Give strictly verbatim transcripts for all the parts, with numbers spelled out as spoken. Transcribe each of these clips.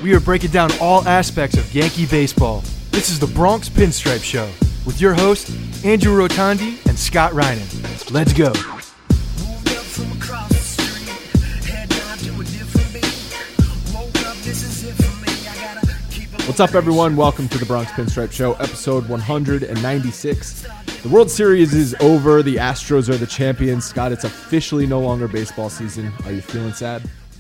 we are breaking down all aspects of Yankee baseball. This is the Bronx Pinstripe Show with your hosts, Andrew Rotondi and Scott Reinen. Let's go. What's up, everyone? Welcome to the Bronx Pinstripe Show, episode one ninety-six. The World Series is over. The Astros are the champions. Scott, it's officially no longer baseball season. Are you feeling sad?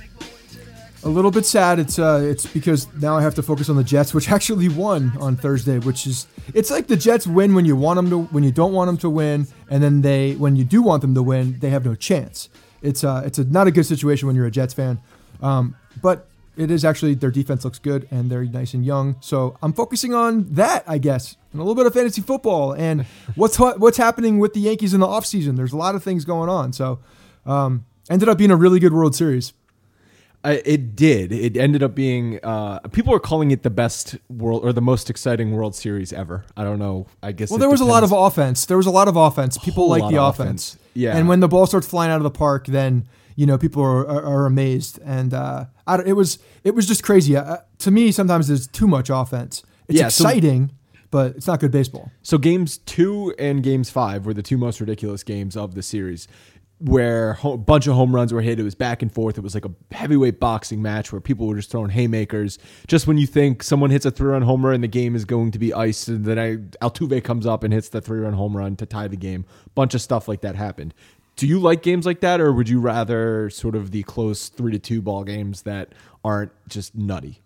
A little bit sad. It's uh, it's because now I have to focus on the Jets, which actually won on Thursday. Which is, it's like the Jets win when you want them to, when you don't want them to win, and then they, when you do want them to win, they have no chance. It's uh, it's a, not a good situation when you're a Jets fan, um, but it is actually, their defense looks good and they're nice and young. So I'm focusing on that, I guess, and a little bit of fantasy football and what's what's happening with the Yankees in the offseason. There's a lot of things going on. So um, ended up being a really good World Series. Uh, it did. It ended up being, uh, people are calling it the best world or the most exciting World Series ever. I don't know. I guess. Well, there was depends. a lot of offense. There was a lot of offense. People like the offense. offense. Yeah. And when the ball starts flying out of the park, then, you know, people are, are, are amazed. And uh, I, it was it was just crazy. Uh, to me, sometimes there's too much offense. It's yeah, exciting, so, but it's not good baseball. So games two and games five were the two most ridiculous games of the series, where a bunch of home runs were hit. It was back and forth. It was like a heavyweight boxing match where people were just throwing haymakers. Just when you think someone hits a three-run homer and the game is going to be iced, and then I, Altuve comes up and hits the three-run home run to tie the game. Bunch of stuff like that happened. Do you like games like that, or would you rather sort of the close three to two ball games that aren't just nutty?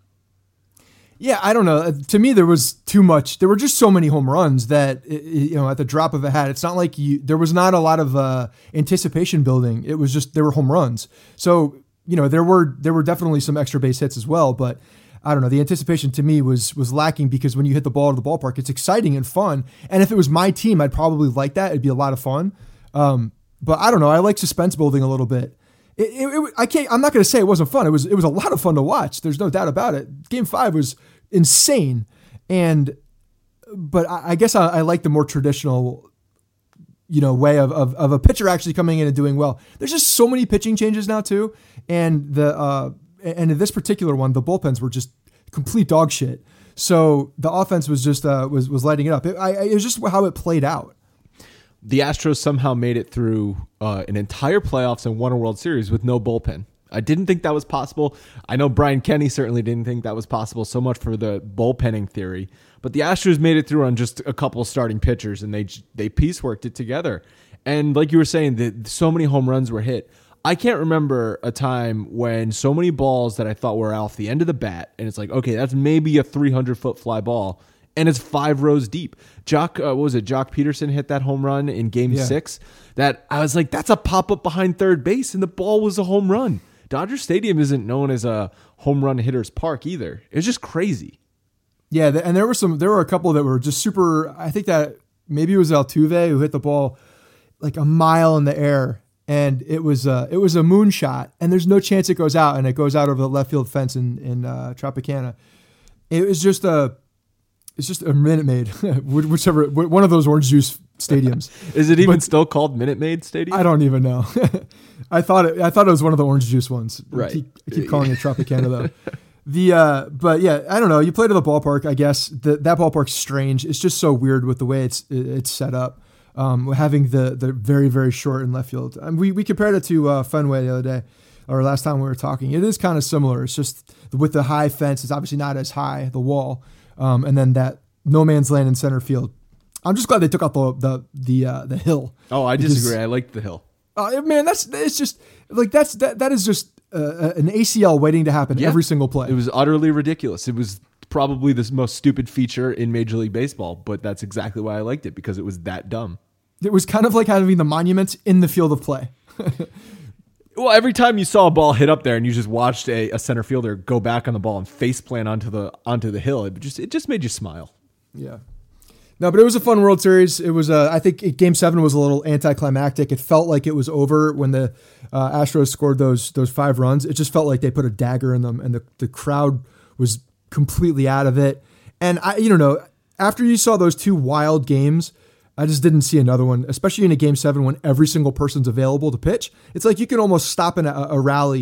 Yeah, I don't know. To me, there was too much. There were just so many home runs that, you know, at the drop of a hat, it's not like you, there was not a lot of uh, anticipation building. It was just, there were home runs. So, you know, there were, there were definitely some extra base hits as well, but I don't know. The anticipation to me was, was lacking, because when you hit the ball to the ballpark, it's exciting and fun. And if it was my team, I'd probably like that. It'd be a lot of fun. Um, but I don't know. I like suspense building a little bit. It, it, it, I can't, I'm not going to say it wasn't fun. It was, it was a lot of fun to watch. There's no doubt about it. Game five was insane. And, but I, I guess I, I like the more traditional, you know, way of, of, of a pitcher actually coming in and doing well. There's just so many pitching changes now too. And the, uh, and in this particular one, the bullpens were just complete dog shit. So the offense was just, uh, was, was lighting it up. It, I, it was just how it played out. The Astros somehow made it through uh, an entire playoffs and won a World Series with no bullpen. I didn't think that was possible. I know Brian Kenny certainly didn't think that was possible, so much for the bullpenning theory. But the Astros made it through on just a couple starting pitchers, and they they pieceworked it together. And like you were saying, the, so many home runs were hit. I can't remember a time when so many balls that I thought were off the end of the bat, and it's like, okay, that's maybe a three hundred foot fly ball, and it's five rows deep. Jock, uh, what was it? Jock Peterson hit that home run in game yeah. six. That I was like, that's a pop up behind third base, and the ball was a home run. Dodger Stadium isn't known as a home run hitter's park either. It's just crazy. Yeah, and there were some. There were a couple that were just super. I think that maybe it was Altuve who hit the ball like a mile in the air, and it was uh, it was a moonshot, and there's no chance it goes out, and it goes out over the left field fence in in uh, Tropicana. It was just a. It's just a Minute Maid, whichever one of those orange juice stadiums. Is it even but, still called Minute Maid Stadium? I don't even know. I thought it. I thought it was one of the orange juice ones. Right. I keep, I keep calling it Tropicana though. The uh, but yeah, I don't know. You play to the ballpark, I guess. The, that ballpark's strange. It's just so weird with the way it's it's set up. Um, having the the very very short in left field. And we we compared it to uh, Fenway the other day, or last time we were talking. It is kind of similar. It's just with the high fence. It's obviously not as high, the wall. Um, and then that no man's land in center field. I'm just glad they took out the the the uh, the hill. Oh, I because, disagree. I like the hill. Uh, man, that's it's just like that's that that is just uh, an A C L waiting to happen yeah. every single play. It was utterly ridiculous. It was probably the most stupid feature in Major League Baseball, but that's exactly why I liked it, because it was that dumb. It was kind of like having the monuments in the field of play. Well, every time you saw a ball hit up there and you just watched a, a center fielder go back on the ball and face plant onto the onto the hill, it just it just made you smile. Yeah. No, but it was a fun World Series. It was, uh, I think it, Game Seven was a little anticlimactic. It felt like it was over when the uh, Astros scored those those five runs. It just felt like they put a dagger in them, and the, the crowd was completely out of it. And I, you don't know, after you saw those two wild games, I just didn't see another one, especially in a Game Seven when every single person's available to pitch. It's like you can almost stop in a, a rally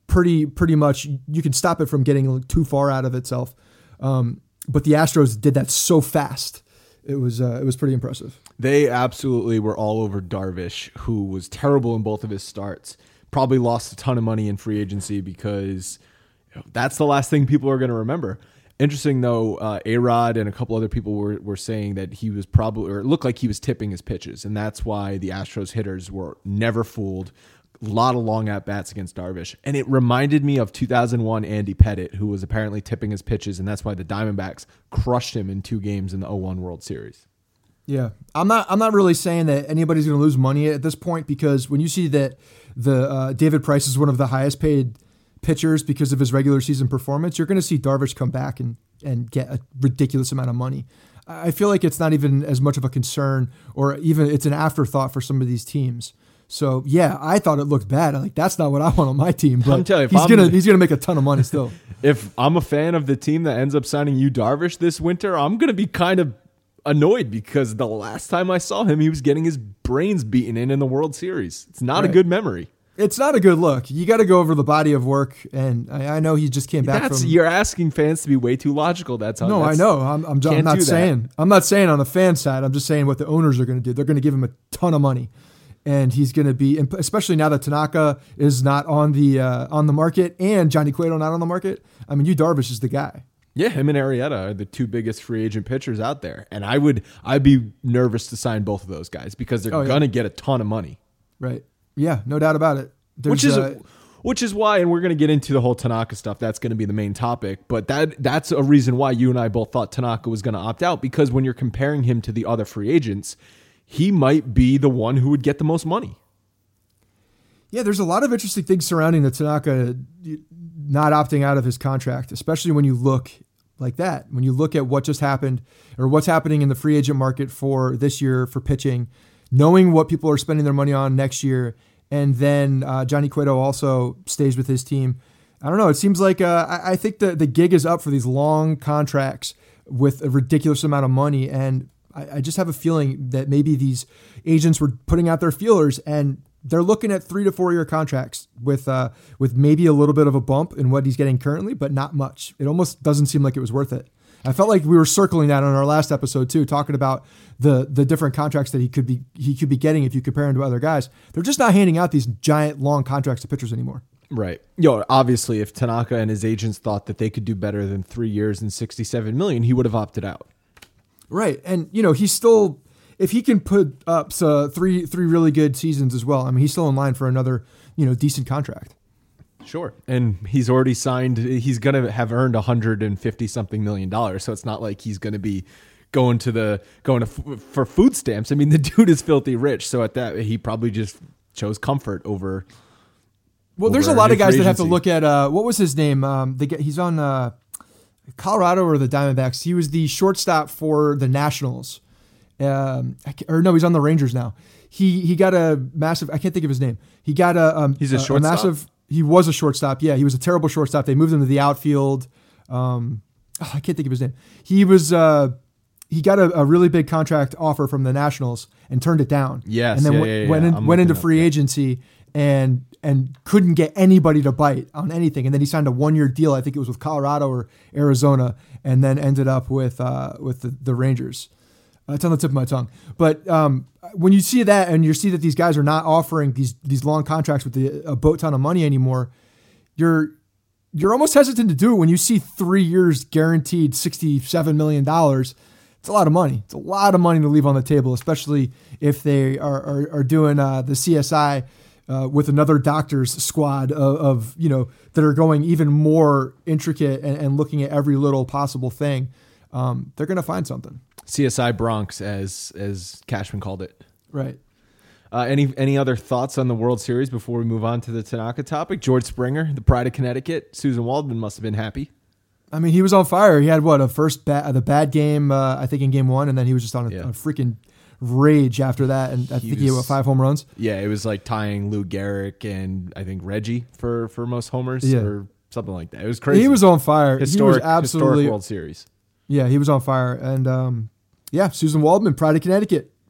pretty pretty much you can stop it from getting too far out of itself. Um, but the Astros did that so fast. It was uh, it was pretty impressive. They absolutely were all over Darvish, who was terrible in both of his starts. Probably lost a ton of money in free agency because you know, that's the last thing people are going to remember. Interesting, though, uh, A-Rod and a couple other people were, were saying that he was probably, or it looked like he was tipping his pitches, and that's why the Astros hitters were never fooled. A lot of long at-bats against Darvish. And it reminded me of two thousand one Andy Pettitte, who was apparently tipping his pitches, and that's why the Diamondbacks crushed him in two games in the oh one World Series. Yeah, I'm not. I'm not really saying that anybody's going to lose money at this point, because when you see that the uh, David Price is one of the highest paid pitchers because of his regular season performance, you're going to see Darvish come back and and get a ridiculous amount of money. I feel like it's not even as much of a concern, or even it's an afterthought for some of these teams. So yeah, I thought it looked bad. I'm like, that's not what I want on my team. But I'm telling you, if he's I'm- gonna he's gonna make a ton of money still. If I'm a fan of the team that ends up signing Yu Darvish this winter, I'm going to be kind of annoyed because the last time I saw him, he was getting his brains beaten in in the World Series. It's not Right. a good memory. It's not a good look. You got to go over the body of work, and I, I know he just came back That's from. you're asking fans to be way too logical. That's how. No, I that's, know. I'm, I'm, I'm can't not do that. saying. I'm not saying on the fan side. I'm just saying what the owners are going to do. They're going to give him a ton of money, and he's going to be, and especially now that Tanaka is not on the uh, on the market and Johnny Cueto not on the market. I mean, Yu Darvish is the guy. Yeah, him and Arrieta are the two biggest free agent pitchers out there, and I would I'd be nervous to sign both of those guys because they're Oh, yeah. gonna get a ton of money. Right. Yeah, no doubt about it. There's, Which is uh, which is why, and we're going to get into the whole Tanaka stuff. That's going to be the main topic. But that that's a reason why you and I both thought Tanaka was going to opt out, because when you're comparing him to the other free agents, he might be the one who would get the most money. Yeah, there's a lot of interesting things surrounding the Tanaka not opting out of his contract, especially when you look like that. When you look at what just happened or what's happening in the free agent market for this year for pitching, knowing what people are spending their money on next year, and then uh, Johnny Cueto also stays with his team. I don't know. It seems like uh, I, I think the, the gig is up for these long contracts with a ridiculous amount of money, and I, I just have a feeling that maybe these agents were putting out their feelers and they're looking at three to four year contracts with uh, with maybe a little bit of a bump in what he's getting currently, but not much. It almost doesn't seem like it was worth it. I felt like we were circling that on our last episode too, talking about the the different contracts that he could be he could be getting if you compare him to other guys. They're just not handing out these giant long contracts to pitchers anymore. Right. Yo, obviously, if Tanaka and his agents thought that they could do better than three years and sixty-seven million, he would have opted out. Right, and you know he's still. If he can put up uh, three three really good seasons as well, I mean, he's still in line for another, you know, decent contract. Sure. And he's already signed. He's going to have earned one hundred fifty something million dollars. So it's not like he's going to be going to the going to f- for food stamps. I mean, the dude is filthy rich. So at that, he probably just chose comfort over. Well, there's a over lot of his guys that have agency. to look at uh, what was his name? Um, they get, he's on uh, Colorado or the Diamondbacks. He was the shortstop for the Nationals. Um, I can't- or no, he's on the Rangers now. He he got a massive. I can't think of his name. He got a. Um, He's a shortstop? massive. He was a shortstop. Yeah, he was a terrible shortstop. They moved him to the outfield. Um, oh, I can't think of his name. He was. Uh, he got a, a really big contract offer from the Nationals and turned it down. Yes, and then yeah, went, yeah, yeah. went, in, I'm went into looking up, free yeah. agency and and couldn't get anybody to bite on anything. And then he signed a one year deal. I think it was with Colorado or Arizona, and then ended up with uh, with the, the Rangers. Uh, it's on the tip of my tongue. But um, when you see that and you see that these guys are not offering these these long contracts with the, a boat ton of money anymore, you're you're almost hesitant to do it when you see three years guaranteed sixty-seven million dollars. It's a lot of money. It's a lot of money to leave on the table, especially if they are are, are doing uh, the C S I uh, with another doctor's squad of, of, you know, that are going even more intricate and, and looking at every little possible thing. Um, they're going to find something. C S I Bronx, as as Cashman called it. Right. Uh, any any other thoughts on the World Series before we move on to the Tanaka topic? George Springer, the pride of Connecticut. Susan Waldman must have been happy. I mean, he was on fire. He had what a first ba- the bad game, uh, I think in game one, and then he was just on a, Yeah. a freaking rage after that. And I He think he had was- what, five home runs. Yeah, it was like tying Lou Gehrig and I think Reggie for, for most homers Yeah. or something like that. It was crazy. He was on fire. historic, he was absolutely historic World Series. Yeah, he was on fire. And um, yeah, Susan Waldman, pride of Connecticut.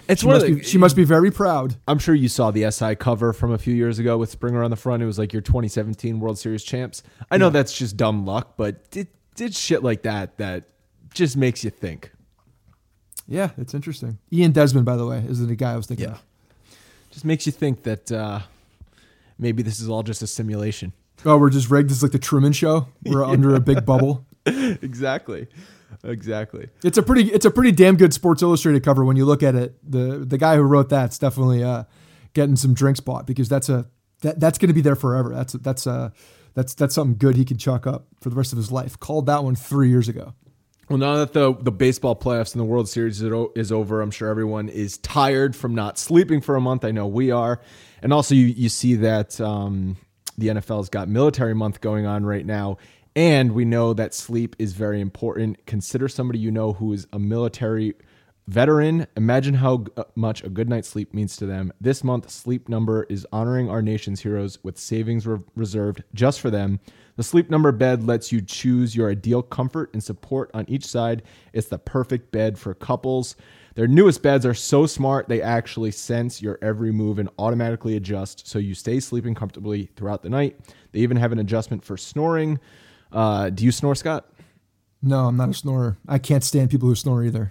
It's she one must of the, be, she must be very proud. I'm sure you saw the S I cover from a few years ago with Springer on the front. It was like your twenty seventeen World Series champs. I know yeah. that's just dumb luck, but it did shit like that that just makes you think. Yeah, it's interesting. Ian Desmond, by the way, is the guy I was thinking yeah. of. Just makes you think that uh, maybe this is all just a simulation. Oh, we're just rigged. It's like the Truman Show. We're yeah. under a big bubble. Exactly. Exactly. It's a pretty it's a pretty damn good Sports Illustrated cover when you look at it. The the guy who wrote that's definitely uh, getting some drinks bought because that's a that, that's going to be there forever. That's that's uh that's that's something good he can chalk up for the rest of his life. Called that one three years ago. Well, now that the the baseball playoffs and the World Series is over, I'm sure everyone is tired from not sleeping for a month. I know we are. And also you, you see that um, the N F L's got Military Month going on right now. And we know that sleep is very important. Consider somebody you know who is a military veteran. Imagine how much a good night's sleep means to them. This month, Sleep Number is honoring our nation's heroes with savings re- reserved just for them. The Sleep Number bed lets you choose your ideal comfort and support on each side. It's the perfect bed for couples. Their newest beds are so smart, they actually sense your every move and automatically adjust so you stay sleeping comfortably throughout the night. They even have an adjustment for snoring. Uh, do you snore, Scott? No, I'm not a snorer. I can't stand people who snore either.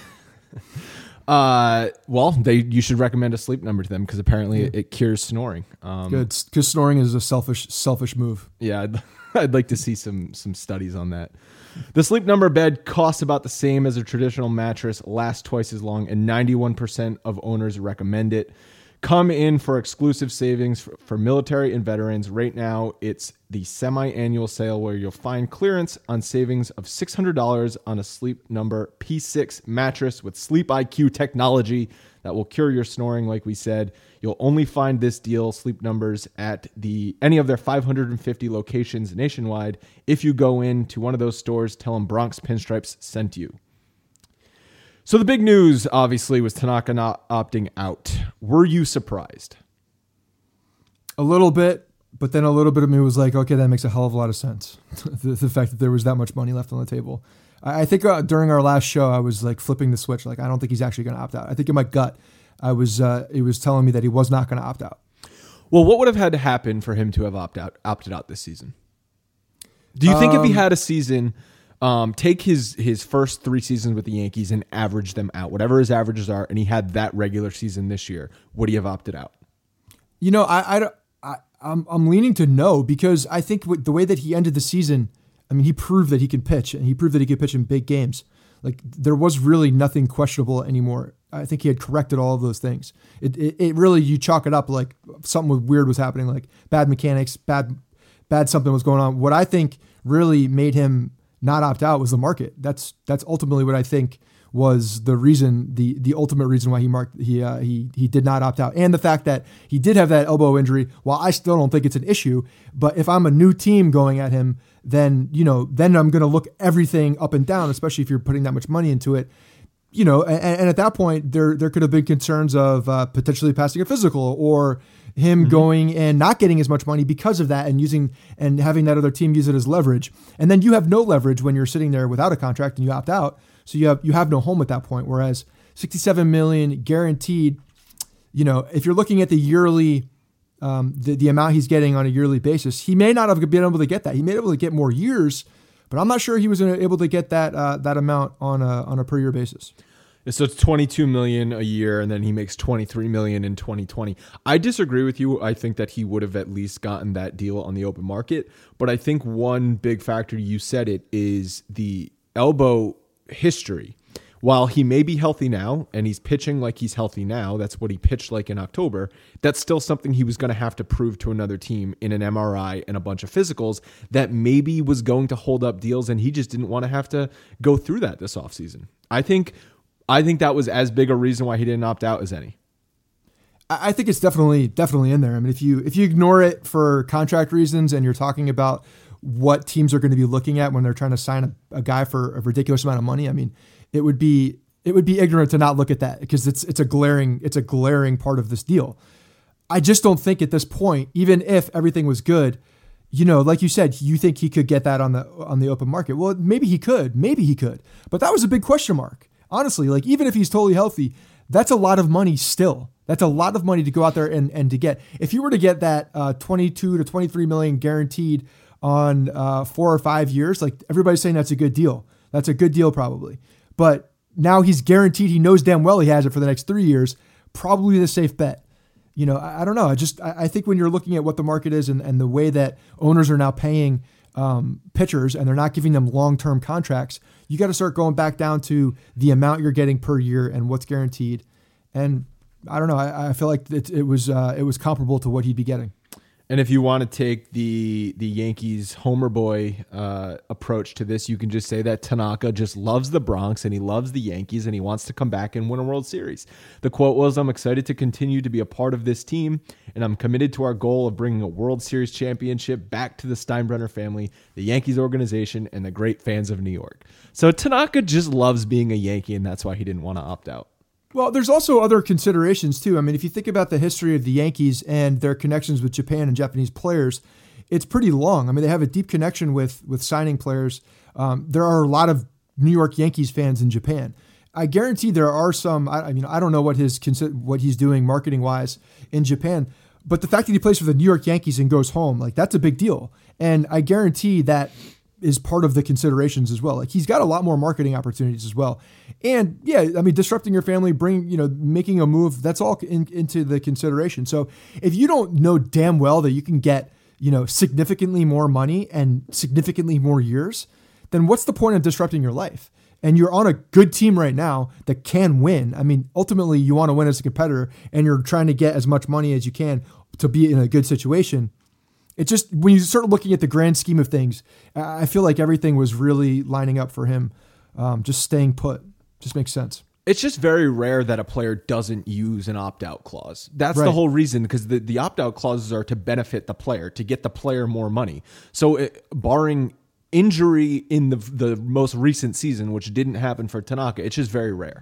Uh, well, they you should recommend a Sleep Number to them because apparently yeah. it, it cures snoring. Um, Good, because snoring is a selfish, selfish move. Yeah, I'd, I'd like to see some some studies on that. The Sleep Number bed costs about the same as a traditional mattress, lasts twice as long, and ninety-one percent of owners recommend it. Come in for exclusive savings for, for military and veterans. Right now, it's the semi-annual sale where you'll find clearance on savings of six hundred dollars on a Sleep Number P six mattress with Sleep I Q technology that will cure your snoring, like we said. You'll only find this deal, Sleep Numbers, at the any of their five hundred fifty locations nationwide. If you go in to one of those stores, tell them Bronx Pinstripes sent you. So the big news, obviously, was Tanaka not opting out. Were you surprised? A little bit, but then a little bit of me was like, okay, that makes a hell of a lot of sense. the, the fact that there was that much money left on the table. I, I think uh, during our last show, I was like flipping the switch. Like, I don't think he's actually going to opt out. I think in my gut, I was uh, it was telling me that he was not going to opt out. Well, what would have had to happen for him to have opt out, opted out this season? Do you think um, if he had a season... Um, take his his first three seasons with the Yankees and average them out, whatever his averages are, and he had that regular season this year, would he have opted out? You know, I, I, I, I'm, I'm leaning to no, because I think with the way that he ended the season, I mean, he proved that he can pitch, and he proved that he could pitch in big games. Like, there was really nothing questionable anymore. I think he had corrected all of those things. It, it, it really, you chalk it up like something weird was happening, like bad mechanics, bad, bad something was going on. What I think really made him not opt out was the market. That's that's ultimately what I think was the reason, the the ultimate reason why he marked he uh, he he did not opt out, and the fact that he did have that elbow injury. While I still don't think it's an issue, but if I'm a new team going at him, then you know then I'm going to look everything up and down, especially if you're putting that much money into it. You know, and, and at that point, there there could have been concerns of uh, potentially passing a physical or him mm-hmm. going and not getting as much money because of that, and using and having that other team use it as leverage. And then you have no leverage when you're sitting there without a contract and you opt out. So you have you have no home at that point. Whereas sixty-seven million dollars guaranteed, you know, if you're looking at the yearly, um, the the amount he's getting on a yearly basis, he may not have been able to get that. He may be able to get more years, but I'm not sure he was able to get that uh, that amount on a on a per year basis. So it's twenty-two million dollars a year, and then he makes twenty-three million dollars in twenty twenty. I disagree with you. I think that he would have at least gotten that deal on the open market. But I think one big factor, you said it, is the elbow history. While he may be healthy now, and he's pitching like he's healthy now, that's what he pitched like in October, that's still something he was going to have to prove to another team in an M R I and a bunch of physicals that maybe was going to hold up deals, and he just didn't want to have to go through that this offseason. I think... I think that was as big a reason why he didn't opt out as any. I think it's definitely definitely in there. I mean, if you if you ignore it for contract reasons and you're talking about what teams are going to be looking at when they're trying to sign a, a guy for a ridiculous amount of money, I mean, it would be it would be ignorant to not look at that, because it's it's a glaring it's a glaring part of this deal. I just don't think at this point, even if everything was good, you know, like you said, you think he could get that on the on the open market. Well, maybe he could, maybe he could, but that was a big question mark. Honestly, like even if he's totally healthy, That's a lot of money still. That's a lot of money to go out there and, and to get. If you were to get that uh, twenty-two to twenty-three million guaranteed on uh, four or five years, like everybody's saying that's a good deal. That's a good deal probably. But now he's guaranteed, he knows damn well he has it for the next three years, probably the safe bet. You know, I, I don't know. I just, I, I think when you're looking at what the market is and, and the way that owners are now paying um, pitchers and they're not giving them long-term contracts, you got to start going back down to the amount you're getting per year and what's guaranteed. And I don't know. I, I feel like it, it was uh, it was comparable to what he'd be getting. And if you want to take the the Yankees homer boy uh, approach to this, you can just say that Tanaka just loves the Bronx and he loves the Yankees and he wants to come back and win a World Series. The quote was, "I'm excited to continue to be a part of this team, and I'm committed to our goal of bringing a World Series championship back to the Steinbrenner family, the Yankees organization, and the great fans of New York." So Tanaka just loves being a Yankee, and that's why he didn't want to opt out. Well, there's also other considerations too. I mean, if you think about the history of the Yankees and their connections with Japan and Japanese players, it's pretty long. I mean, they have a deep connection with with signing players. Um, there are a lot of New York Yankees fans in Japan. I guarantee there are some. I, I mean, I don't know what his what he's doing marketing wise in Japan, but the fact that he plays for the New York Yankees and goes home, like that's a big deal. And I guarantee that is part of the considerations as well. Like he's got a lot more marketing opportunities as well. And yeah, I mean, disrupting your family, bring, you know, making a move, that's all in, into the consideration. So if you don't know damn well that you can get, you know, significantly more money and significantly more years, then what's the point of disrupting your life? And you're on a good team right now that can win. I mean, ultimately you want to win as a competitor and you're trying to get as much money as you can to be in a good situation. It just, when you start looking at the grand scheme of things, I feel like everything was really lining up for him. Um, just staying put just makes sense. It's just very rare that a player doesn't use an opt-out clause. That's Right. the whole reason, because the, the opt-out clauses are to benefit the player, to get the player more money. So it, barring injury in the the most recent season, which didn't happen for Tanaka, it's just very rare.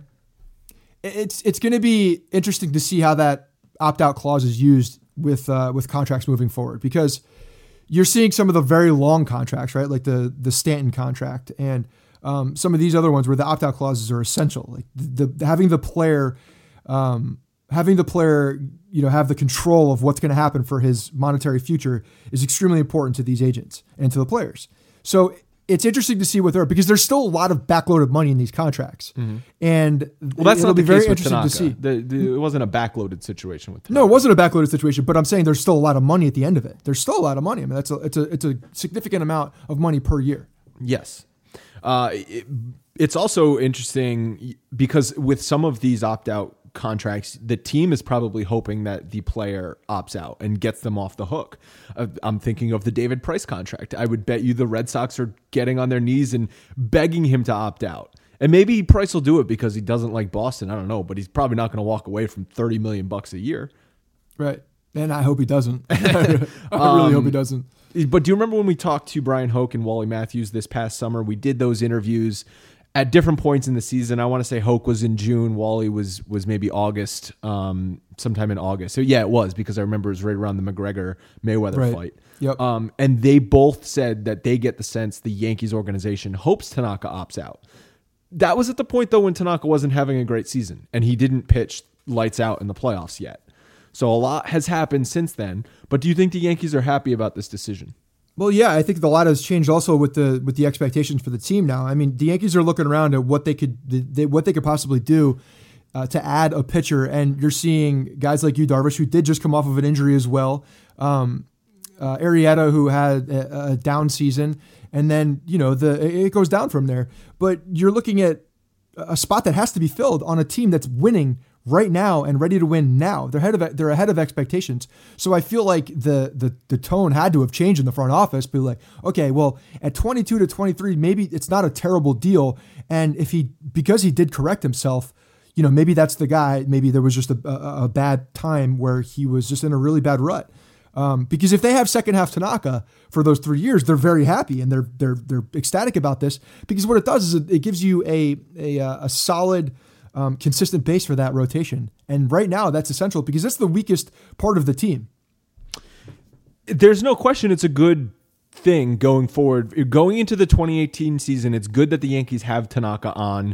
It's it's going to be interesting to see how that opt-out clause is used with uh, with contracts moving forward, because you're seeing some of the very long contracts, right? Like the the Stanton contract and um, some of these other ones where the opt-out clauses are essential. Like the, the having the player, um, having the player, you know, have the control of what's going to happen for his monetary future is extremely important to these agents and to the players. So it's interesting to see what they're, because there's still a lot of backloaded money in these contracts, mm-hmm. and well, that's it'll not be the very case with interesting Tanaka. to see. The, the, it wasn't a backloaded situation with Tanaka. No, it wasn't a backloaded situation, but I'm saying there's still a lot of money at the end of it. There's still a lot of money. I mean, that's a, it's a it's a significant amount of money per year. Yes. Uh, it, it's also interesting because with some of these opt-out contracts, the team is probably hoping that the player opts out and gets them off the hook. Uh, I'm thinking of the David Price contract. I would bet you the Red Sox are getting on their knees and begging him to opt out. And maybe Price will do it because he doesn't like Boston. I don't know, but he's probably not going to walk away from thirty million bucks a year. Right. And I hope he doesn't. I really um, hope he doesn't. But do you remember when we talked to Brian Hoke and Wally Matthews this past summer? We did those interviews at different points in the season. I want to say Hoke was in June. Wally was was maybe August, um, sometime in August. So yeah, it was, because I remember it was right around the McGregor Mayweather Right. fight. Yep. Um, and they both said that they get the sense the Yankees organization hopes Tanaka opts out. That was at the point though when Tanaka wasn't having a great season and he didn't pitch lights out in the playoffs yet. So a lot has happened since then. But do you think the Yankees are happy about this decision? Well, yeah, I think a lot has changed also with the with the expectations for the team now. I mean, the Yankees are looking around at what they could they, what they could possibly do uh, to add a pitcher, and you're seeing guys like Yu Darvish, who did just come off of an injury as well, um, uh, Arrieta, who had a, a down season, and then you know the it goes down from there. But you're looking at a spot that has to be filled on a team that's winning right now and ready to win now. They're ahead of they're ahead of expectations. So I feel like the the the tone had to have changed in the front office. Be like, okay, well, at twenty-two to twenty-three, maybe it's not a terrible deal. And if he because he did correct himself, you know, maybe that's the guy. Maybe there was just a, a, a bad time where he was just in a really bad rut. Um, because if they have second half Tanaka for those three years, they're very happy and they're they're they're ecstatic about this, because what it does is it, it gives you a a a solid, Um, consistent base for that rotation. And right now that's essential because that's the weakest part of the team. There's no question it's a good thing going forward. Going into the twenty eighteen season, it's good that the Yankees have Tanaka on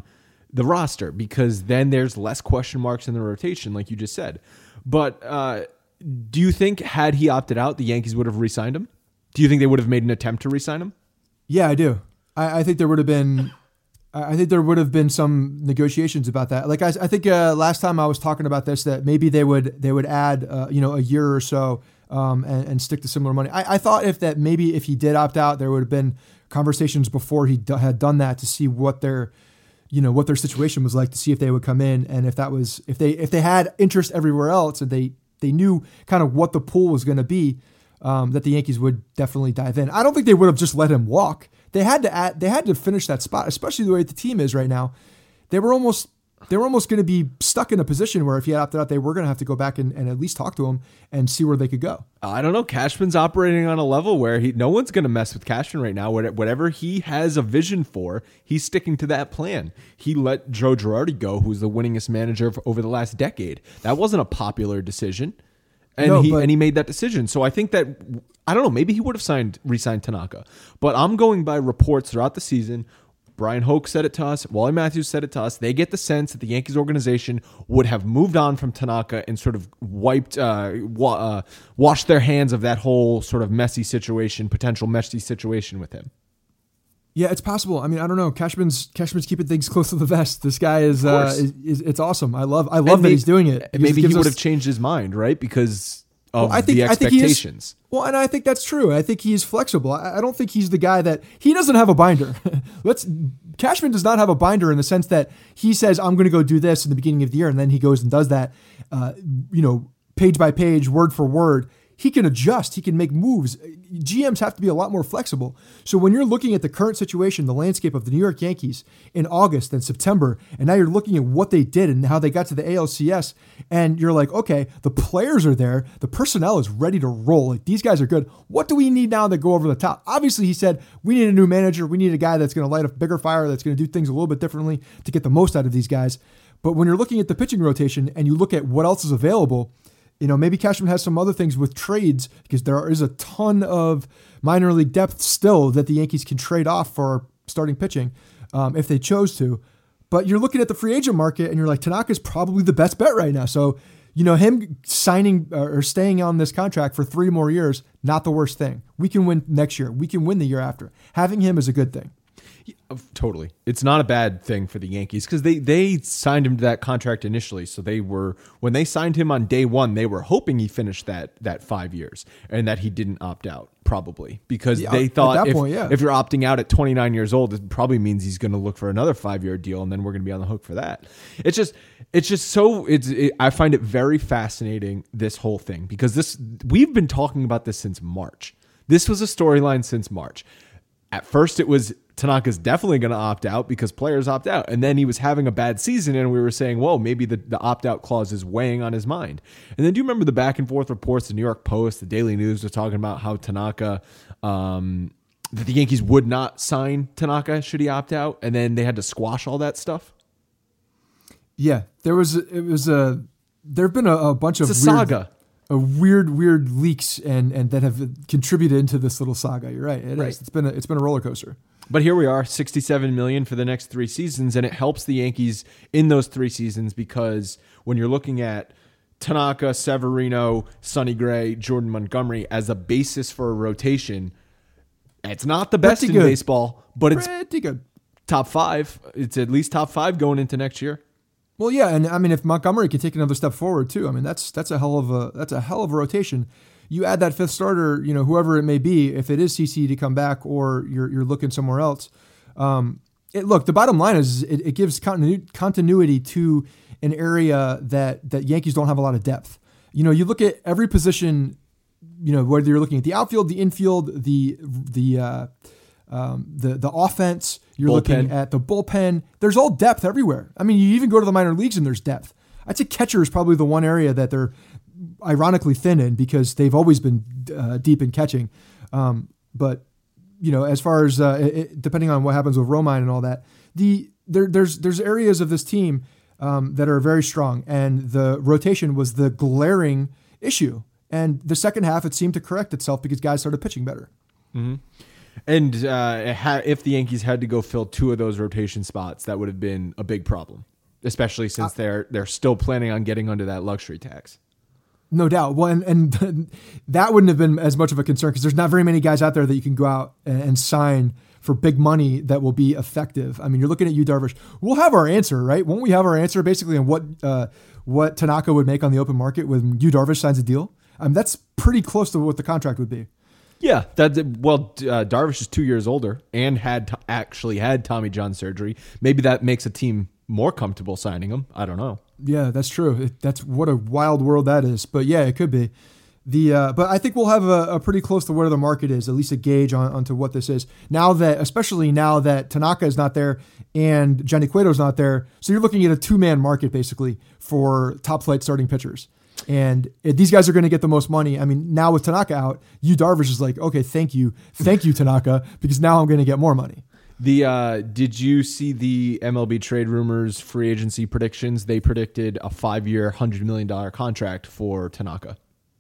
the roster, because then there's less question marks in the rotation, like you just said. But uh, do you think had he opted out, the Yankees would have re-signed him? Do you think they would have made an attempt to re-sign him? Yeah, I do. I, I think there would have been. I think there would have been some negotiations about that. Like I, I think uh, last time I was talking about this, that maybe they would they would add uh, you know a year or so um, and, and stick to similar money. I, I thought if that maybe if he did opt out, there would have been conversations before he d- had done that to see what their you know what their situation was like, to see if they would come in, and if that was if they if they had interest everywhere else and they they knew kind of what the pool was going to be, um, that the Yankees would definitely dive in. I don't think they would have just let him walk. They had to add, they had to finish that spot, especially the way the team is right now. They were almost they were almost going to be stuck in a position where if he had opted out, they were going to have to go back and, and at least talk to him and see where they could go. I don't know. Cashman's operating on a level where he no one's going to mess with Cashman right now. Whatever he has a vision for, he's sticking to that plan. He let Joe Girardi go, who's the winningest manager over the last decade. That wasn't a popular decision. And no, he but, and he made that decision. So I think that, I don't know, maybe he would have signed re-signed Tanaka. But I'm going by reports throughout the season. Brian Hoke said it to us. Wally Matthews said it to us. They get the sense that the Yankees organization would have moved on from Tanaka and sort of wiped, uh, wa- uh, washed their hands of that whole sort of messy situation, potential messy situation with him. Yeah, it's possible. I mean, I don't know. Cashman's Cashman's keeping things close to the vest. This guy is, uh, is, is it's awesome. I love I love and that maybe, he's doing it. Maybe it he would us, have changed his mind, right? Because of well, I think, the expectations. I think he is, well, and I think that's true. I think he's flexible. I, I don't think he's the guy that he doesn't have a binder. Let's Cashman does not have a binder in the sense that he says, I'm going to go do this in the beginning of the year, and then he goes and does that, uh, you know, page by page, word for word. He can adjust. He can make moves. G Ms have to be a lot more flexible. So when you're looking at the current situation, the landscape of the New York Yankees in August and September, and now you're looking at what they did and how they got to the A L C S, and you're like, okay, the players are there. The personnel is ready to roll. Like, these guys are good. What do we need now that go over the top? Obviously, he said, we need a new manager. We need a guy that's going to light a bigger fire, that's going to do things a little bit differently to get the most out of these guys. But when you're looking at the pitching rotation and you look at what else is available, you know, maybe Cashman has some other things with trades, because there is a ton of minor league depth still that the Yankees can trade off for starting pitching um, if they chose to. But you're looking at the free agent market and you're like, Tanaka's probably the best bet right now. So, you know, him signing uh, or staying on this contract for three more years, not the worst thing. We can win next year. We can win the year after. Having him is a good thing. Yeah, totally. It's not a bad thing for the Yankees because they, they signed him to that contract initially. So they were, when they signed him on day one, they were hoping he finished that that five years and that he didn't opt out, probably, because yeah, they thought at that if, point, yeah. if you're opting out at twenty-nine years old, it probably means he's going to look for another five-year deal, and then we're going to be on the hook for that. It's just, it's just so, it's. It, I find it very fascinating, this whole thing, because this we've been talking about this since March. This was a storyline since March. At first, it was Tanaka's definitely going to opt out because players opt out. And then he was having a bad season, and we were saying, whoa, maybe the, the opt-out clause is weighing on his mind. And then do you remember the back-and-forth reports, the New York Post, the Daily News was talking about how Tanaka, um, that the Yankees would not sign Tanaka should he opt out, and then they had to squash all that stuff? Yeah, there was, it was a, there have been a, a bunch it's of a weird, saga. A weird, weird leaks and, and that have contributed into this little saga. You're right. It right. is. It's been a, it's been a roller coaster. But here we are, sixty-seven million dollars for the next three seasons, and it helps the Yankees in those three seasons because when you're looking at Tanaka, Severino, Sonny Gray, Jordan Montgomery as a basis for a rotation, it's not the best Pretty in good. baseball, but it's Pretty good. top five. It's at least top five going into next year. Well, yeah, and I mean, if Montgomery can take another step forward too, I mean, that's that's a hell of a that's a hell of a rotation. You add that fifth starter, you know, whoever it may be, if it is C C to come back or you're you're looking somewhere else. Um, it, look, the bottom line is it, it gives continu- continuity to an area that that Yankees don't have a lot of depth. You know, you look at every position, you know, whether you're looking at the outfield, the infield, the the uh, um, the the offense. You're bullpen. Looking at the bullpen. There's all depth everywhere. I mean, you even go to the minor leagues and there's depth. I'd say catcher is probably the one area that they're ironically thin in because they've always been uh, deep in catching. Um, but, you know, as far as uh, it, depending on what happens with Romine and all that, the there, there's there's areas of this team um, that are very strong. And the rotation was the glaring issue. And the second half, it seemed to correct itself because guys started pitching better. Mm-hmm. And uh, it ha- if the Yankees had to go fill two of those rotation spots, that would have been a big problem, especially since uh, they're they're still planning on getting under that luxury tax. No doubt. Well, and, and that wouldn't have been as much of a concern because there's not very many guys out there that you can go out and, and sign for big money that will be effective. I mean, you're looking at Yu Darvish. We'll have our answer, right? Won't we have our answer basically on what uh, what Tanaka would make on the open market when Yu Darvish signs a deal? I mean, that's pretty close to what the contract would be. Yeah, that well, uh, Darvish is two years older and had t- actually had Tommy John surgery. Maybe that makes a team more comfortable signing him. I don't know. Yeah, that's true. It, that's what a wild world that is. But yeah, it could be. The uh, but I think we'll have a, a pretty close to where the market is, at least a gauge on onto what this is. Now that, especially now that Tanaka is not there and Johnny Cueto's not there, so you're looking at a two-man market basically for top-flight starting pitchers. And these guys are going to get the most money. I mean, now with Tanaka out, Yu Darvish is like, okay, thank you. Thank you, Tanaka, because now I'm going to get more money. The uh, did you see the M L B trade rumors free agency predictions? They predicted a five-year, one hundred million dollars contract for Tanaka.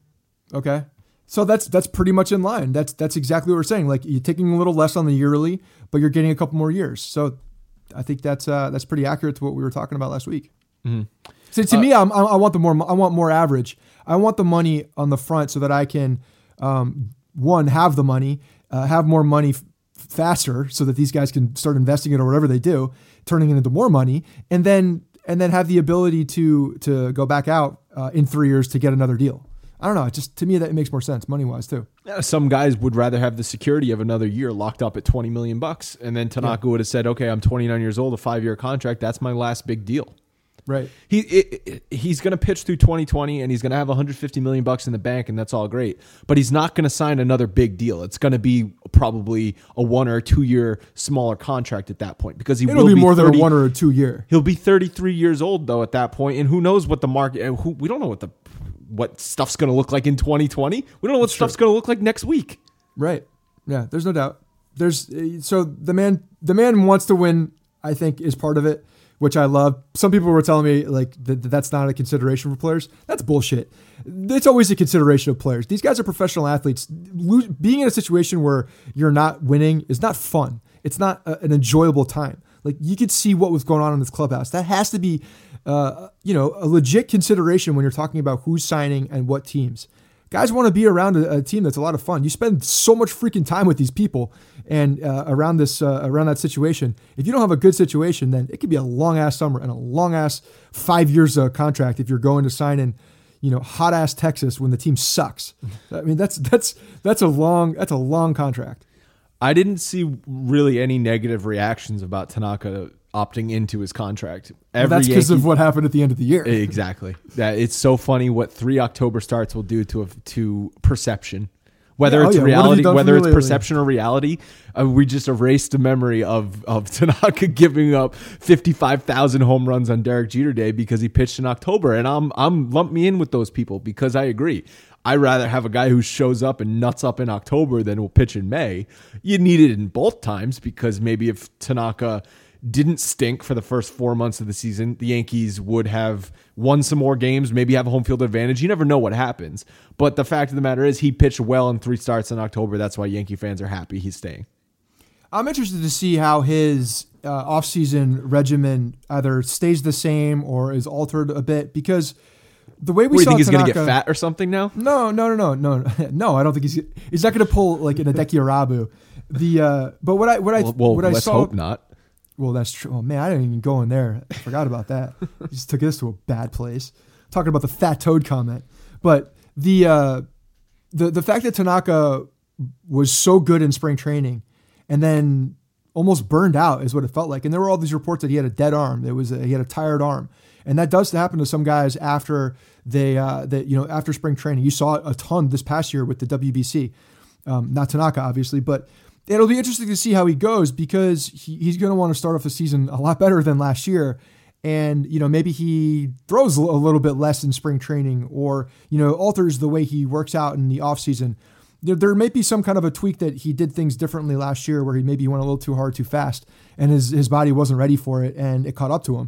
Okay. So that's that's pretty much in line. That's that's exactly what we're saying. Like, you're taking a little less on the yearly, but you're getting a couple more years. So I think that's uh, that's pretty accurate to what we were talking about last week. Mm-hmm. So to uh, me, I'm, I want the more I want more average. I want the money on the front so that I can, um, one, have the money, uh, have more money f- faster, so that these guys can start investing it or whatever they do, turning it into more money, and then and then have the ability to to go back out uh, in three years to get another deal. I don't know. It just to me that it makes more sense money wise too. Yeah, some guys would rather have the security of another year locked up at twenty million bucks, and then Tanaka yeah. would have said, "Okay, I'm twenty-nine years old, a five year contract. That's my last big deal." Right. He it, it, he's going to pitch through twenty twenty and he's going to have one hundred fifty million bucks in the bank, and that's all great. But he's not going to sign another big deal. It's going to be probably a one or two year smaller contract at that point, because he It'll will be, be more thirty, than a one or a two year. He'll be thirty-three years old though at that point, and who knows what the market? Who, we don't know what the what stuff's going to look like in twenty twenty. We don't know what that's stuff's going to look like next week. Right. Yeah. There's no doubt. There's so the man the man wants to win. I think is part of it, which I love. Some people were telling me like that that's not a consideration for players. That's bullshit. It's always a consideration of players. These guys are professional athletes. Lo- being in a situation where you're not winning is not fun. It's not a, an enjoyable time. Like, you could see what was going on in this clubhouse. That has to be, uh, you know, a legit consideration when you're talking about who's signing and what teams. Guys want to be around a, a team that's a lot of fun. You spend so much freaking time with these people and uh, around this uh, around that situation. If you don't have a good situation, then it could be a long ass summer and a long ass five years uh, contract if you're going to sign in, you know, hot ass Texas when the team sucks. I mean, that's that's that's a long that's a long contract. I didn't see really any negative reactions about Tanaka opting into his contract. Every well, that's because of what happened at the end of the year. Exactly. That it's so funny what three October starts will do to a, to perception, whether yeah, it's oh yeah. reality, whether it's perception or reality. Uh, we just erased the memory of of Tanaka giving up fifty-five thousand home runs on Derek Jeter Day because he pitched in October, and I'm I'm lump me in with those people because I agree. I'd rather have a guy who shows up and nuts up in October than will pitch in May. You need it in both times, because maybe if Tanaka didn't stink for the first four months of the season, the Yankees would have won some more games, maybe have a home field advantage. You never know what happens. But the fact of the matter is he pitched well in three starts in October. That's why Yankee fans are happy he's staying. I'm interested to see how his uh, offseason regimen either stays the same or is altered a bit, because the way we what, saw do you think Tanaka, he's going to get fat or something now? No, no, no, no, no, no. I don't think he's he's not going to pull like an Hideki Arabu. The uh, but what I what I well, well what let's I saw. hope not. Well, that's true. Oh man, I didn't even go in there. I forgot about that. He just took this to a bad place. Talking about the fat toad comment, but the uh, the the fact that Tanaka was so good in spring training, and then almost burned out is what it felt like. And there were all these reports that he had a dead arm. It was a, he had a tired arm. And that does happen to some guys after they, uh, that you know, after spring training. You saw a ton this past year with the W B C, um, not Tanaka obviously, but it'll be interesting to see how he goes, because he, he's going to want to start off the season a lot better than last year. And, you know, maybe he throws a little bit less in spring training, or, you know, alters the way he works out in the off season. There, there may be some kind of a tweak that he did things differently last year, where he maybe went a little too hard, too fast, and his, his body wasn't ready for it and it caught up to him.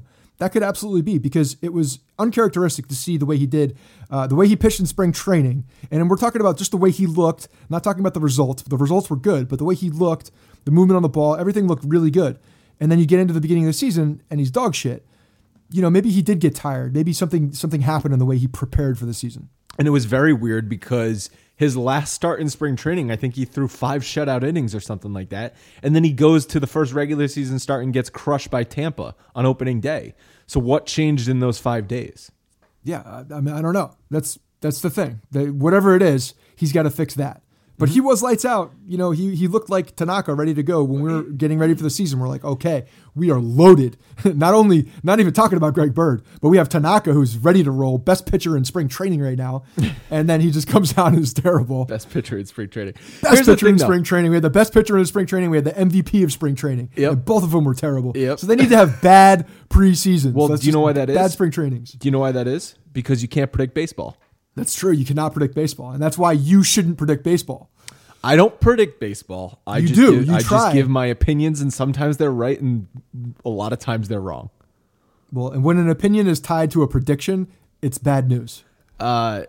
That could absolutely be, because it was uncharacteristic to see the way he did, uh, the way he pitched in spring training. And we're talking about just the way he looked, not talking about the results. The results were good, but the way he looked, the movement on the ball, everything looked really good. And then you get into the beginning of the season and he's dog shit. You know, maybe he did get tired. Maybe something something happened in the way he prepared for the season. And it was very weird because his last start in spring training, I think he threw five shutout innings or something like that. And then he goes to the first regular season start and gets crushed by Tampa on opening day. So what changed in those five days? Yeah, I, I mean, I don't know. That's that's the thing. They, whatever it is, he's got to fix that. But he was lights out. You know, he he looked like Tanaka ready to go when we were getting ready for the season. We're like, okay, we are loaded. Not only, not even talking about Greg Bird, but we have Tanaka who's ready to roll, best pitcher in spring training right now. And then he just comes out and is terrible. Best pitcher in spring training. Best Here's pitcher thing, in though. spring training. We had the best pitcher in spring training. We had the M V P of spring training. Yep. And both of them were terrible. Yep. So they need to have bad preseasons. Well, That's do you know just why that is? Bad spring trainings. Do you know why that is? Because you can't predict baseball. That's true. You cannot predict baseball. And that's why you shouldn't predict baseball. I don't predict baseball. I You just do. Give, You I try. just give my opinions, and sometimes they're right, and a lot of times they're wrong. Well, and when an opinion is tied to a prediction, it's bad news. Uh,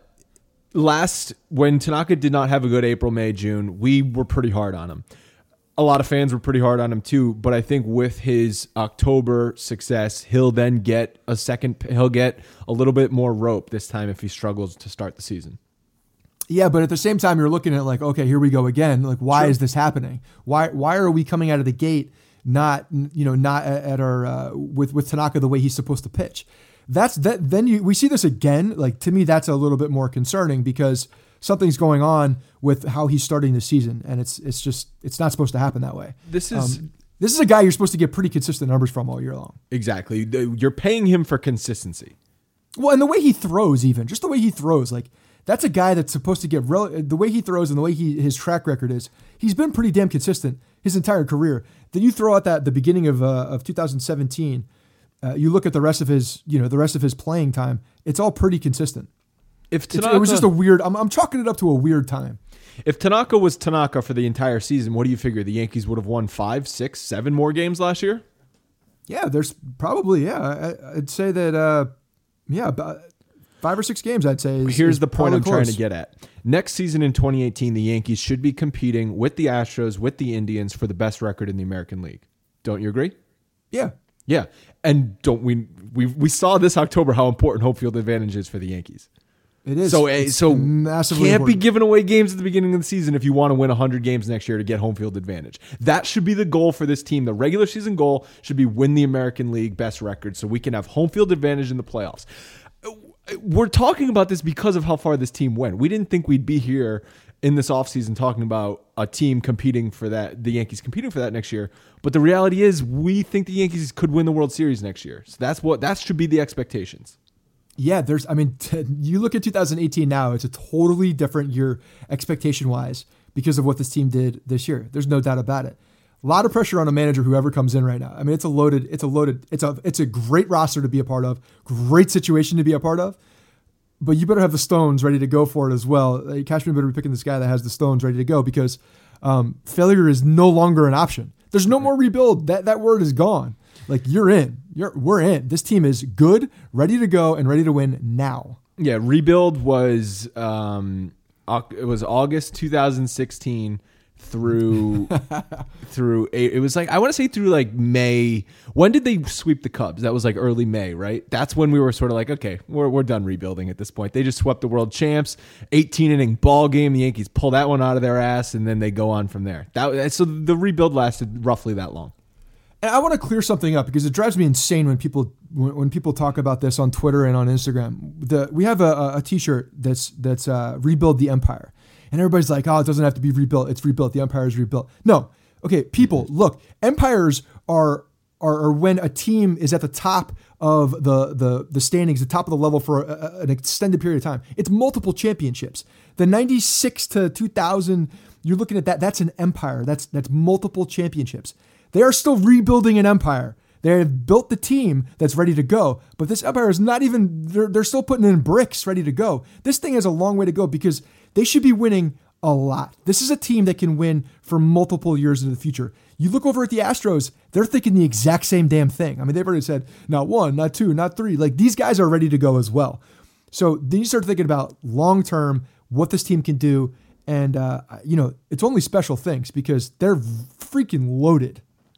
last, when Tanaka did not have a good April, May, June, we were pretty hard on him. A lot of fans were pretty hard on him too, but I think with his October success, he'll then get a second, he'll get a little bit more rope this time if he struggles to start the season. Yeah, but at the same time, you're looking at like, okay, here we go again. Like, why Sure. is this happening? Why why are we coming out of the gate not you know not at, at our uh, with with Tanaka the way he's supposed to pitch? That's that. Then you we see this again. Like, to me, that's a little bit more concerning because something's going on with how he's starting the season, and it's it's just it's not supposed to happen that way. This is Um, this is a guy you're supposed to get pretty consistent numbers from all year long. exactly, you're paying him for consistency. Well, and the way he throws, even just the way he throws, like that's a guy that's supposed to get rel- the way he throws and the way he his track record is. He's been pretty damn consistent his entire career. Then you throw out that the beginning of uh, of two thousand seventeen, uh, you look at the rest of his you know the rest of his playing time. It's all pretty consistent. If It's- Tanaka, it was just a weird. I'm I'm chalking it up to a weird time. if Tanaka was Tanaka for the entire season, what do you figure? The Yankees would have won five, six, seven more games last year? Yeah, there's probably yeah. I, I'd say that uh, yeah, about five or six games. I'd say. Is, Here's is the point probably I'm trying close. to get at. Next season in twenty eighteen, the Yankees should be competing with the Astros, with the Indians for the best record in the American League. Don't you agree? Yeah. Yeah. And don't we we we saw this October how important home field advantage is for the Yankees. It is. So, uh, It's so massively can't important. be giving away games at the beginning of the season if you want to win one hundred games next year to get home field advantage. That should be the goal for this team. The regular season goal should be win the American League best record so we can have home field advantage in the playoffs. We're talking about this because of how far this team went. We didn't think we'd be here in this offseason talking about a team competing for that, the Yankees competing for that next year. But the reality is we think the Yankees could win the World Series next year. So that's what that should be the expectations. Yeah, there's, I mean, t- you look at two thousand eighteen now, it's a totally different year expectation wise because of what this team did this year. There's no doubt about it. A lot of pressure on a manager, whoever comes in right now. I mean, it's a loaded, it's a loaded, it's a, it's a great roster to be a part of, great situation to be a part of, but you better have the stones ready to go for it as well. Like, Cashman better be picking this guy that has the stones ready to go because um, failure is no longer an option. There's no more rebuild. That, that word is gone. Like, you're in. You're we're in. This team is good, ready to go, and ready to win now. Yeah, rebuild was um, Au- it was August two thousand sixteen through through a- it was like I want to say through like May. When did they sweep the Cubs? That was like early May, right? That's when we were sort of like, okay, we're we're done rebuilding at this point. They just swept the world champs, eighteen inning ball game. The Yankees pull that one out of their ass, and then they go on from there. That so the rebuild lasted roughly that long. And I want to clear something up because it drives me insane when people when, when people talk about this on Twitter and on Instagram. The we have a, a, a T-shirt that's that's uh, rebuild the empire, and everybody's like, oh, it doesn't have to be rebuilt. It's rebuilt. The empire is rebuilt. No, okay, people, look, empires are are, are when a team is at the top of the the the standings, the top of the level for a, a, an extended period of time. It's multiple championships. The ninety-six to two thousand, you're looking at that. That's an empire. That's that's multiple championships. They are still rebuilding an empire. They have built the team that's ready to go, but this empire is not even, they're, they're still putting in bricks ready to go. This thing has a long way to go because they should be winning a lot. This is a team that can win for multiple years into the future. You look over at the Astros, they're thinking the exact same damn thing. I mean, they've already said not one, not two, not three. Like, these guys are ready to go as well. So then you start thinking about long-term, what this team can do. And, uh, you know, it's only special things because they're freaking loaded.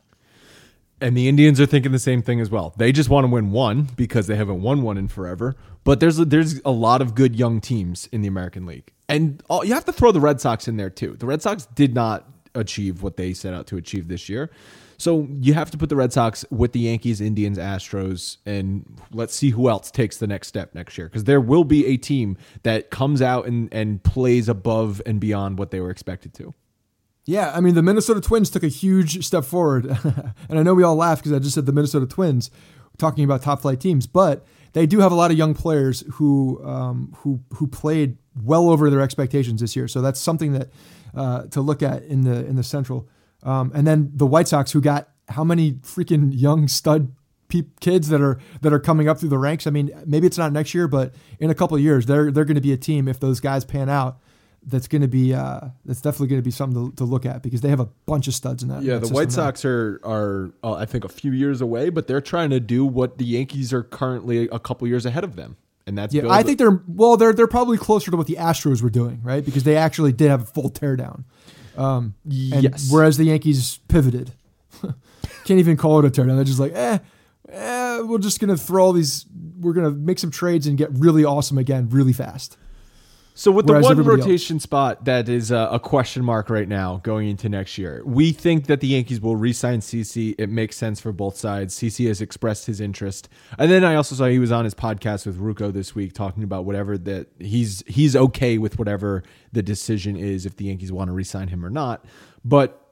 And the Indians are thinking the same thing as well. They just want to win one because they haven't won one in forever. But there's a, there's a lot of good young teams in the American League. And all, you have to throw the Red Sox in there too. The Red Sox did not achieve what they set out to achieve this year. So you have to put the Red Sox with the Yankees, Indians, Astros, and let's see who else takes the next step next year. Because there will be a team that comes out and, and plays above and beyond what they were expected to. Yeah, I mean, the Minnesota Twins took a huge step forward. And I know we all laughed because I just said the Minnesota Twins, talking about top flight teams, but they do have a lot of young players who um, who who played well over their expectations this year. So that's something that uh, to look at in the in the Central. Um, and then the White Sox, who got how many freaking young stud pe- kids that are that are coming up through the ranks. I mean, maybe it's not next year, but in a couple of years, they're they're going to be a team if those guys pan out. That's going to be uh, that's definitely going to be something to, to look at because they have a bunch of studs in that. Yeah, that the White Sox are are uh, I think a few years away, but they're trying to do what the Yankees are currently a couple years ahead of them, and that's yeah. I think they're well, they're they're probably closer to what the Astros were doing, right? Because they actually did have a full teardown. Um, and yes. Whereas the Yankees pivoted, can't even call it a teardown. They're just like, eh, eh, we're just gonna throw all these. We're gonna make some trades and get really awesome again, really fast. So with Whereas the one rotation else. spot that is a, a question mark right now going into next year, we think that the Yankees will re-sign CeCe. It makes sense for both sides. CeCe has expressed his interest. And then I also saw he was on his podcast with Ruocco this week talking about whatever that he's he's okay with whatever the decision is if the Yankees want to re-sign him or not. But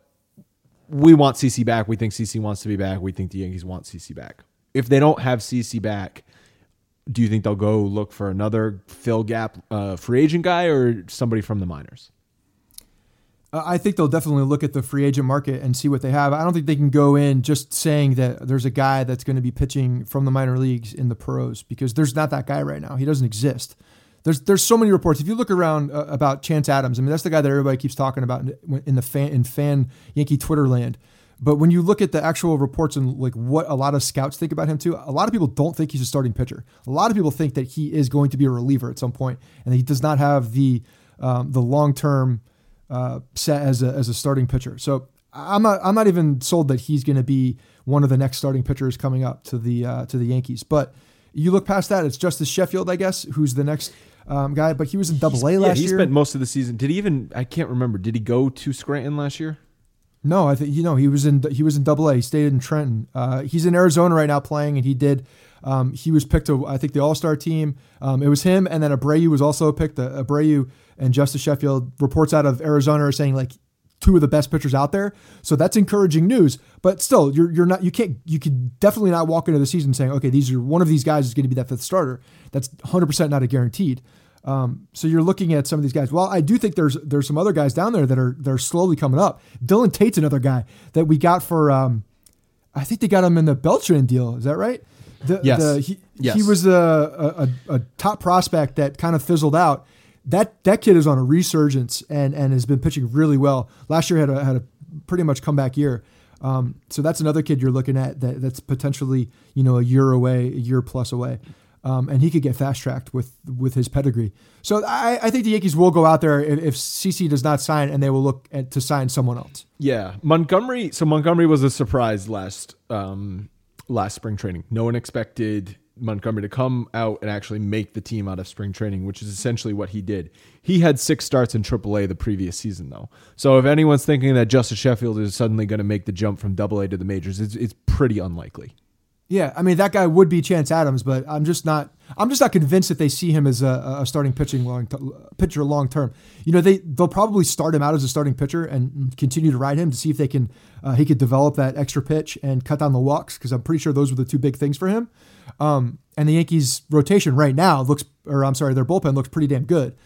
we want CeCe back. We think CeCe wants to be back. We think the Yankees want CeCe back. If they don't have CeCe back, do you think they'll go look for another fill gap uh, free agent guy or somebody from the minors? Uh, I think they'll definitely look at the free agent market and see what they have. I don't think they can go in just saying that there's a guy that's going to be pitching from the minor leagues in the pros because there's not that guy right now. He doesn't exist. There's there's so many reports. If you look around uh, about Chance Adams, I mean, that's the guy that everybody keeps talking about in, in the fan in fan Yankee Twitter land. But when you look at the actual reports and like what a lot of scouts think about him too, a lot of people don't think he's a starting pitcher. A lot of people think that he is going to be a reliever at some point, and that he does not have the um, the long term uh, set as a as a starting pitcher. So I'm not I'm not even sold that he's going to be one of the next starting pitchers coming up to the uh, to the Yankees. But you look past that, it's Justice Sheffield, I guess, who's the next um, guy. But he was in Double A last yeah, he year. He spent most of the season. Did he even? I can't remember. Did he go to Scranton last year? No, I think you know he was in he was in Double A. He stayed in Trenton. Uh, he's in Arizona right now playing, and he did. Um, he was picked to I think the All Star team. Um, it was him, and then Abreu was also picked. Uh, Abreu and Justice Sheffield. Reports out of Arizona are saying like two of the best pitchers out there. So that's encouraging news. But still, you're you're not you can't you could definitely not walk into the season saying okay, these are one of these guys is going to be that fifth starter. That's one hundred percent not a guaranteed. Um, so you're looking at some of these guys. Well, I do think there's there's some other guys down there that are they're slowly coming up. Dylan Tate's another guy that we got for. Um, I think they got him in the Beltran deal. Is that right? The, yes. The, he, yes. He was a, a, a top prospect that kind of fizzled out. That that kid is on a resurgence and and has been pitching really well. Last year had a had a pretty much comeback year. Um, so that's another kid you're looking at that that's potentially you know a year away, a year plus away. Um, and he could get fast-tracked with with his pedigree. So I, I think the Yankees will go out there if, if CeCe does not sign, and they will look at, to sign someone else. Yeah, Montgomery. So Montgomery was a surprise last um, last spring training. No one expected Montgomery to come out and actually make the team out of spring training, which is essentially what he did. He had six starts in triple A the previous season, though. So if anyone's thinking that Justice Sheffield is suddenly going to make the jump from double A to the majors, it's, it's pretty unlikely. Yeah, I mean that guy would be Chance Adams, but I'm just not. I'm just not convinced that they see him as a, a starting pitching long pitcher long term. You know, they they'll probably start him out as a starting pitcher and continue to ride him to see if they can uh, he could develop that extra pitch and cut down the walks because I'm pretty sure those were the two big things for him. Um, and the Yankees' rotation right now looks, or I'm sorry, their bullpen looks pretty damn good,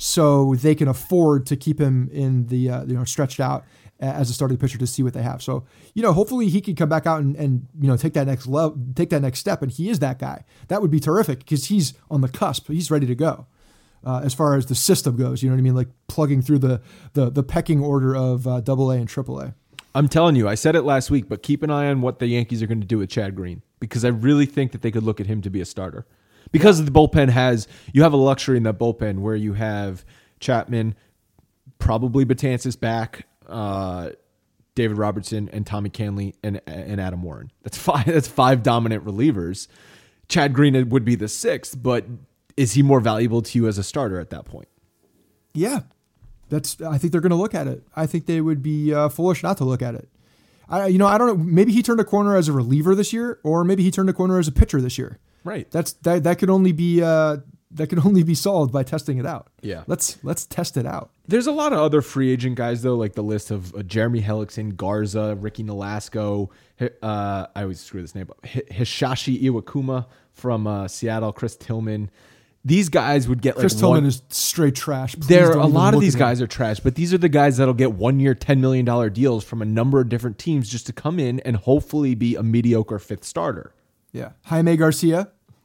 so they can afford to keep him in the uh, you know stretched out as a starting pitcher to see what they have. So, you know, hopefully he can come back out and, and you know, take that next level, take that next step. And he is that guy. That would be terrific because he's on the cusp. He's ready to go. uh, as far as the system goes. You know what I mean? Like plugging through the the, the pecking order of uh, Double A and Triple A. I'm telling you, I said it last week, but keep an eye on what the Yankees are going to do with Chad Green, because I really think that they could look at him to be a starter. Because yeah. the bullpen has, you have a luxury in that bullpen where you have Chapman, probably Betances back, uh, David Robertson, and Tommy Canley, and and Adam Warren. That's five. That's five dominant relievers. Chad Green would be the sixth, but is he more valuable to you as a starter at that point? Yeah. That's. I think they're going to look at it. I think they would be uh, foolish not to look at it. I, you know, I don't know. Maybe he turned a corner as a reliever this year, or maybe he turned a corner as a pitcher this year. Right. That's that. That could only be uh, that could only be solved by testing it out. Yeah. Let's let's test it out. There's a lot of other free agent guys though, like the list of uh, Jeremy Hellickson, Garza, Ricky Nolasco. Uh, I always screw this name up. H- Hishashi Iwakuma from uh, Seattle. Chris Tillman. These guys would get like Chris Tillman one, is straight trash. Please there, don't a even lot of look these at guys him. are trash, but these are the guys that'll get one-year, ten million dollars deals from a number of different teams just to come in and hopefully be a mediocre fifth starter. Yeah, Jaime Garcia.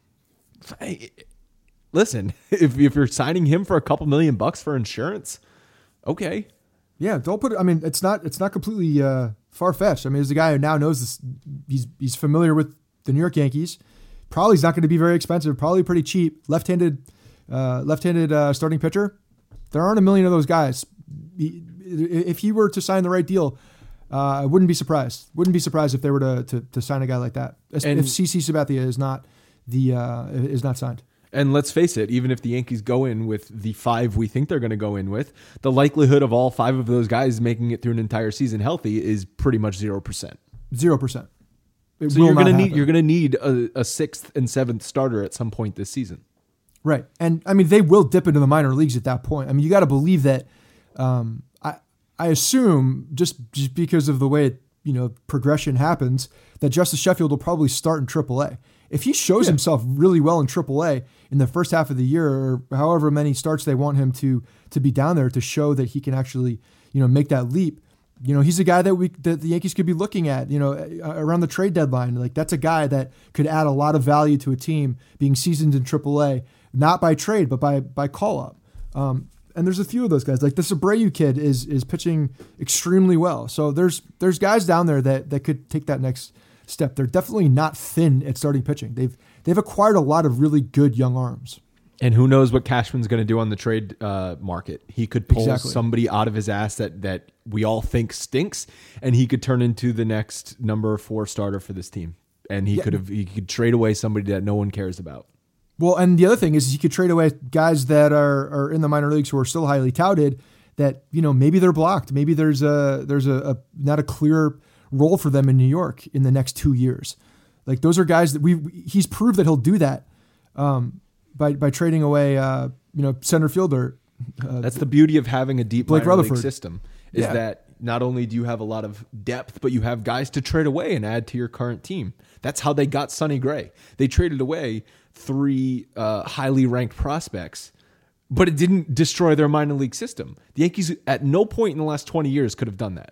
I, listen, if if you're signing him for a couple million bucks for insurance, okay. Yeah, don't put it. I mean, it's not it's not completely uh, far-fetched. I mean, there's a guy who now knows this. He's he's familiar with the New York Yankees. Probably he's not going to be very expensive. Probably pretty cheap. Left-handed. Uh, left-handed uh, starting pitcher. There aren't a million of those guys. He, if he were to sign the right deal, uh, I wouldn't be surprised. Wouldn't be surprised if they were to to, to sign a guy like that. And, if CeCe Sabathia is not the uh, is not signed. And let's face it, even if the Yankees go in with the five we think they're going to go in with, the likelihood of all five of those guys making it through an entire season healthy is pretty much zero percent. Zero percent. So you're going to need you're going to need a, a sixth and seventh starter at some point this season. Right. And I mean, they will dip into the minor leagues at that point. I mean, you got to believe that. Um, I I assume just, just because of the way it, you know, progression happens, that Justice Sheffield will probably start in triple A. If he shows yeah. himself really well in triple A in the first half of the year, or however many starts they want him to to be down there to show that he can actually, you know, make that leap. You know, he's a guy that we that the Yankees could be looking at, you know, around the trade deadline. Like, that's a guy that could add a lot of value to a team being seasoned in triple A. Not by trade, but by by call up. Um, and there's a few of those guys. Like the Abreu kid is is pitching extremely well. So there's there's guys down there that, that could take that next step. They're definitely not thin at starting pitching. They've they've acquired a lot of really good young arms. And who knows what Cashman's going to do on the trade uh, market. He could pull exactly. somebody out of his ass that, that we all think stinks, and he could turn into the next number four starter for this team. And he yeah. could have he could trade away somebody that no one cares about. Well, and the other thing is he could trade away guys that are, are in the minor leagues who are still highly touted that, you know, maybe they're blocked. Maybe there's a there's a, a not a clear role for them in New York in the next two years. Like, those are guys that we he's proved that he'll do that um, by by trading away, uh, you know, center fielder. Uh, That's the beauty of having a deep Blake minor league Rutherford. system is Yeah. that not only do you have a lot of depth, but you have guys to trade away and add to your current team. That's how they got Sonny Gray. They traded away three uh, highly ranked prospects, but it didn't destroy their minor league system. The Yankees at no point in the last twenty years could have done that.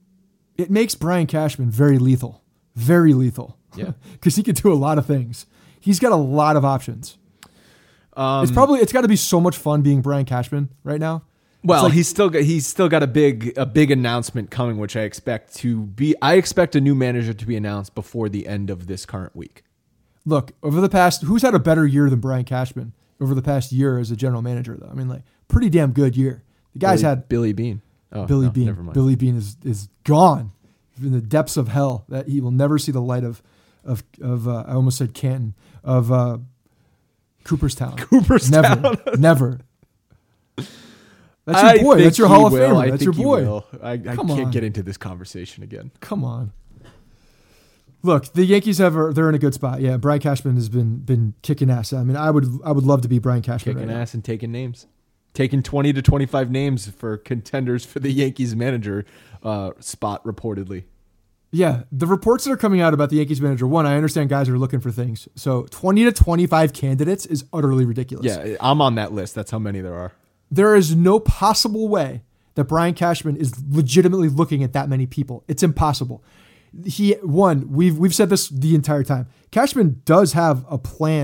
It makes Brian Cashman very lethal, very lethal. Yeah. Because he could do a lot of things. He's got a lot of options. Um, it's probably, it's got to be so much fun being Brian Cashman right now. Well, like, he's still got, he's still got a big a big announcement coming, which I expect to be. I expect a new manager to be announced before the end of this current week. Look, over the past, who's had a better year than Brian Cashman over the past year as a general manager, though? I mean, like, pretty damn good year. The guy's Billy, had Billy Bean. Oh, Billy no, Bean. Never mind. Billy Bean is is gone in the depths of hell. That he will never see the light of of of. Uh, I almost said Canton of uh, Cooperstown. Cooperstown. Never, never. That's your I boy. think That's your he Hall of will. Famer. I That's your think he boy. will. I, I Come can't on. get into this conversation again. Come on. Look, the Yankees have a, they're in a good spot. Yeah, Brian Cashman has been been kicking ass. I mean, I would I would love to be Brian Cashman. Kicking right ass and taking names. Taking twenty to twenty-five names for contenders for the Yankees manager uh, spot, reportedly. Yeah, the reports that are coming out about the Yankees manager, one, I understand guys are looking for things. So twenty to twenty-five candidates is utterly ridiculous. Yeah, I'm on that list. That's how many there are. There is no possible way that Brian Cashman is legitimately looking at that many people. It's impossible. He one, we've we've said this the entire time. Cashman does have a plan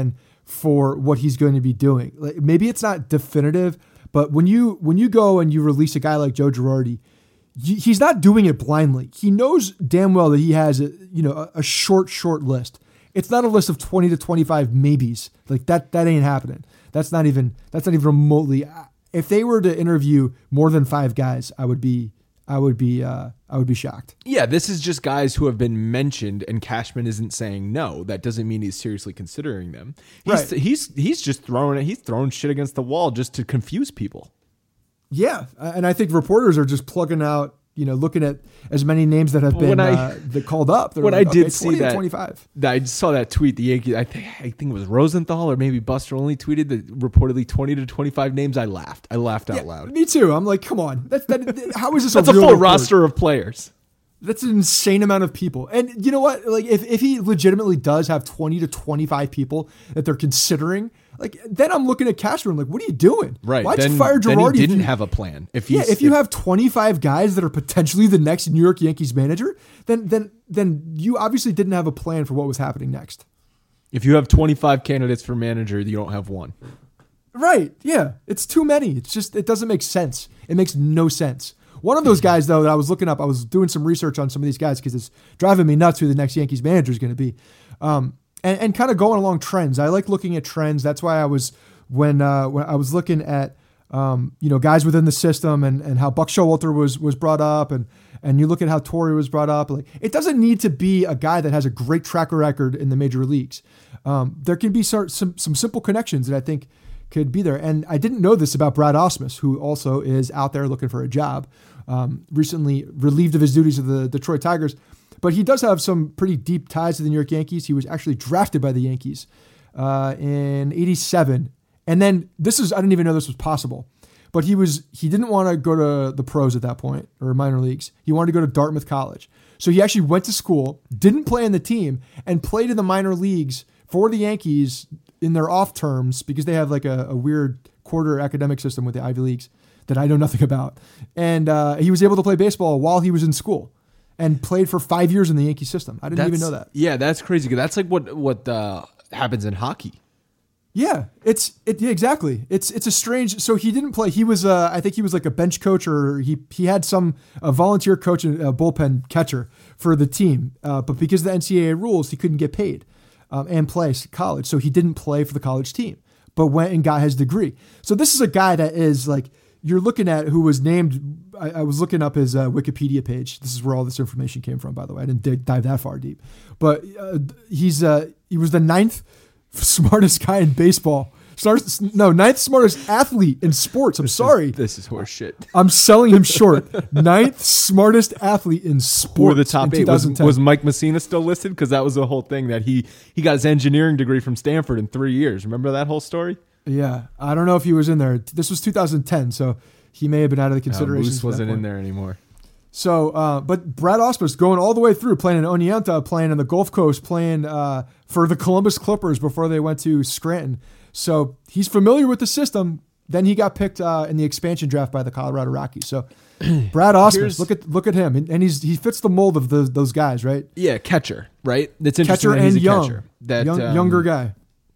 for what he's going to be doing. Like, maybe it's not definitive, but when you when you go and you release a guy like Joe Girardi, he's not doing it blindly. He knows damn well that he has a, you know, a, a short, short list. It's not a list of twenty to twenty-five maybes. Like that, that ain't happening. That's not even, that's not even remotely. If they were to interview more than five guys, I would be, I would be, uh, I would be shocked. Yeah. This is just guys who have been mentioned and Cashman isn't saying no. That doesn't mean he's seriously considering them. He's, Right. he's, he's just throwing it. He's throwing shit against the wall just to confuse people. Yeah. And I think reporters are just plugging out, you know, looking at as many names that have been When I- uh, that called up. They're when like, I did okay, see twenty to that- twenty-five. I saw that tweet. The Yankees, I think, I think it was Rosenthal or maybe Buster only tweeted that reportedly twenty to twenty-five names. I laughed. I laughed out Yeah, loud. me too. I'm like, come on. That's that. How is this? That's a, a real full report? roster of players. That's an insane amount of people. And you know what? Like, if, if he legitimately does have twenty to twenty-five people that they're considering, like, then I'm looking at Cashman like, what are you doing? Right. Why'd then, you fire then Girardi? he if didn't you- have a plan. If Yeah, he's, if you have twenty-five guys that are potentially the next New York Yankees manager, then then then you obviously didn't have a plan for what was happening next. if you have twenty-five candidates for manager, you don't have one. Right. Yeah. It's too many. It's just, it doesn't make sense. It makes no sense. One of those guys, though, that I was looking up, I was doing some research on some of these guys because it's driving me nuts who the next Yankees manager is going to be. Um, and, and kind of going along trends. I like looking at trends. That's why I was, when, uh, when I was looking at, um, you know, guys within the system and, and how Buck Showalter was, was brought up and, and you look at how Torrey was brought up. Like, it doesn't need to be a guy that has a great track record in the major leagues. Um, there can be some, some, some simple connections that I think could be there. And I didn't know this about Brad Ausmus, who also is out there looking for a job, um, recently relieved of his duties of the Detroit Tigers. But he does have some pretty deep ties to the New York Yankees. He was actually drafted by the Yankees uh, in eighty-seven. And then this is, I didn't even know this was possible, but he was, he didn't want to go to the pros at that point or minor leagues. He wanted to go to Dartmouth College. So he actually went to school, didn't play in the team, and played in the minor leagues for the Yankees in their off terms because they have like a, a weird quarter academic system with the Ivy Leagues that I know nothing about. And uh, he was able to play baseball while he was in school and played for five years in the Yankee system. I didn't That's, even know that. Yeah, that's crazy. That's like what what uh, happens in hockey. Yeah, it's it yeah, exactly. It's it's a strange. So he didn't play. He was uh, I think he was like a bench coach or he he had some a volunteer coach and a bullpen catcher for the team. Uh, but because of the N C double A rules, he couldn't get paid um, and play college. So he didn't play for the college team, but went and got his degree. So this is a guy that is like you're looking at who was named. I, I was looking up his uh, Wikipedia page. This is where all this information came from, by the way. I didn't dig, dive that far deep, but uh, he's uh, he was the ninth smartest guy in baseball. Starts, no, ninth smartest athlete in sports. I'm This sorry. Is, this is horse shit. I'm selling him short. Ninth smartest athlete in sports. For the top in eight. Was, twenty ten. was Mike Messina still listed? Because that was the whole thing that he he got his engineering degree from Stanford in three years. Remember that whole story? Yeah. I don't know if he was in there. This was two thousand ten, so he may have been out of the No, consideration. Moose wasn't in there anymore. So, uh, but Brad Ausmus going all the way through, playing in Oneonta, playing in the Gulf Coast, playing uh, for the Columbus Clippers before they went to Scranton. So he's familiar with the system. Then he got picked uh, in the expansion draft by the Colorado Rockies. So Brad Ausmus, Here's- look at look at him, and, and he's he fits the mold of the, those guys, right? Yeah, catcher, right? That's interesting. Catcher that he's and a young, catcher. That young um, younger guy.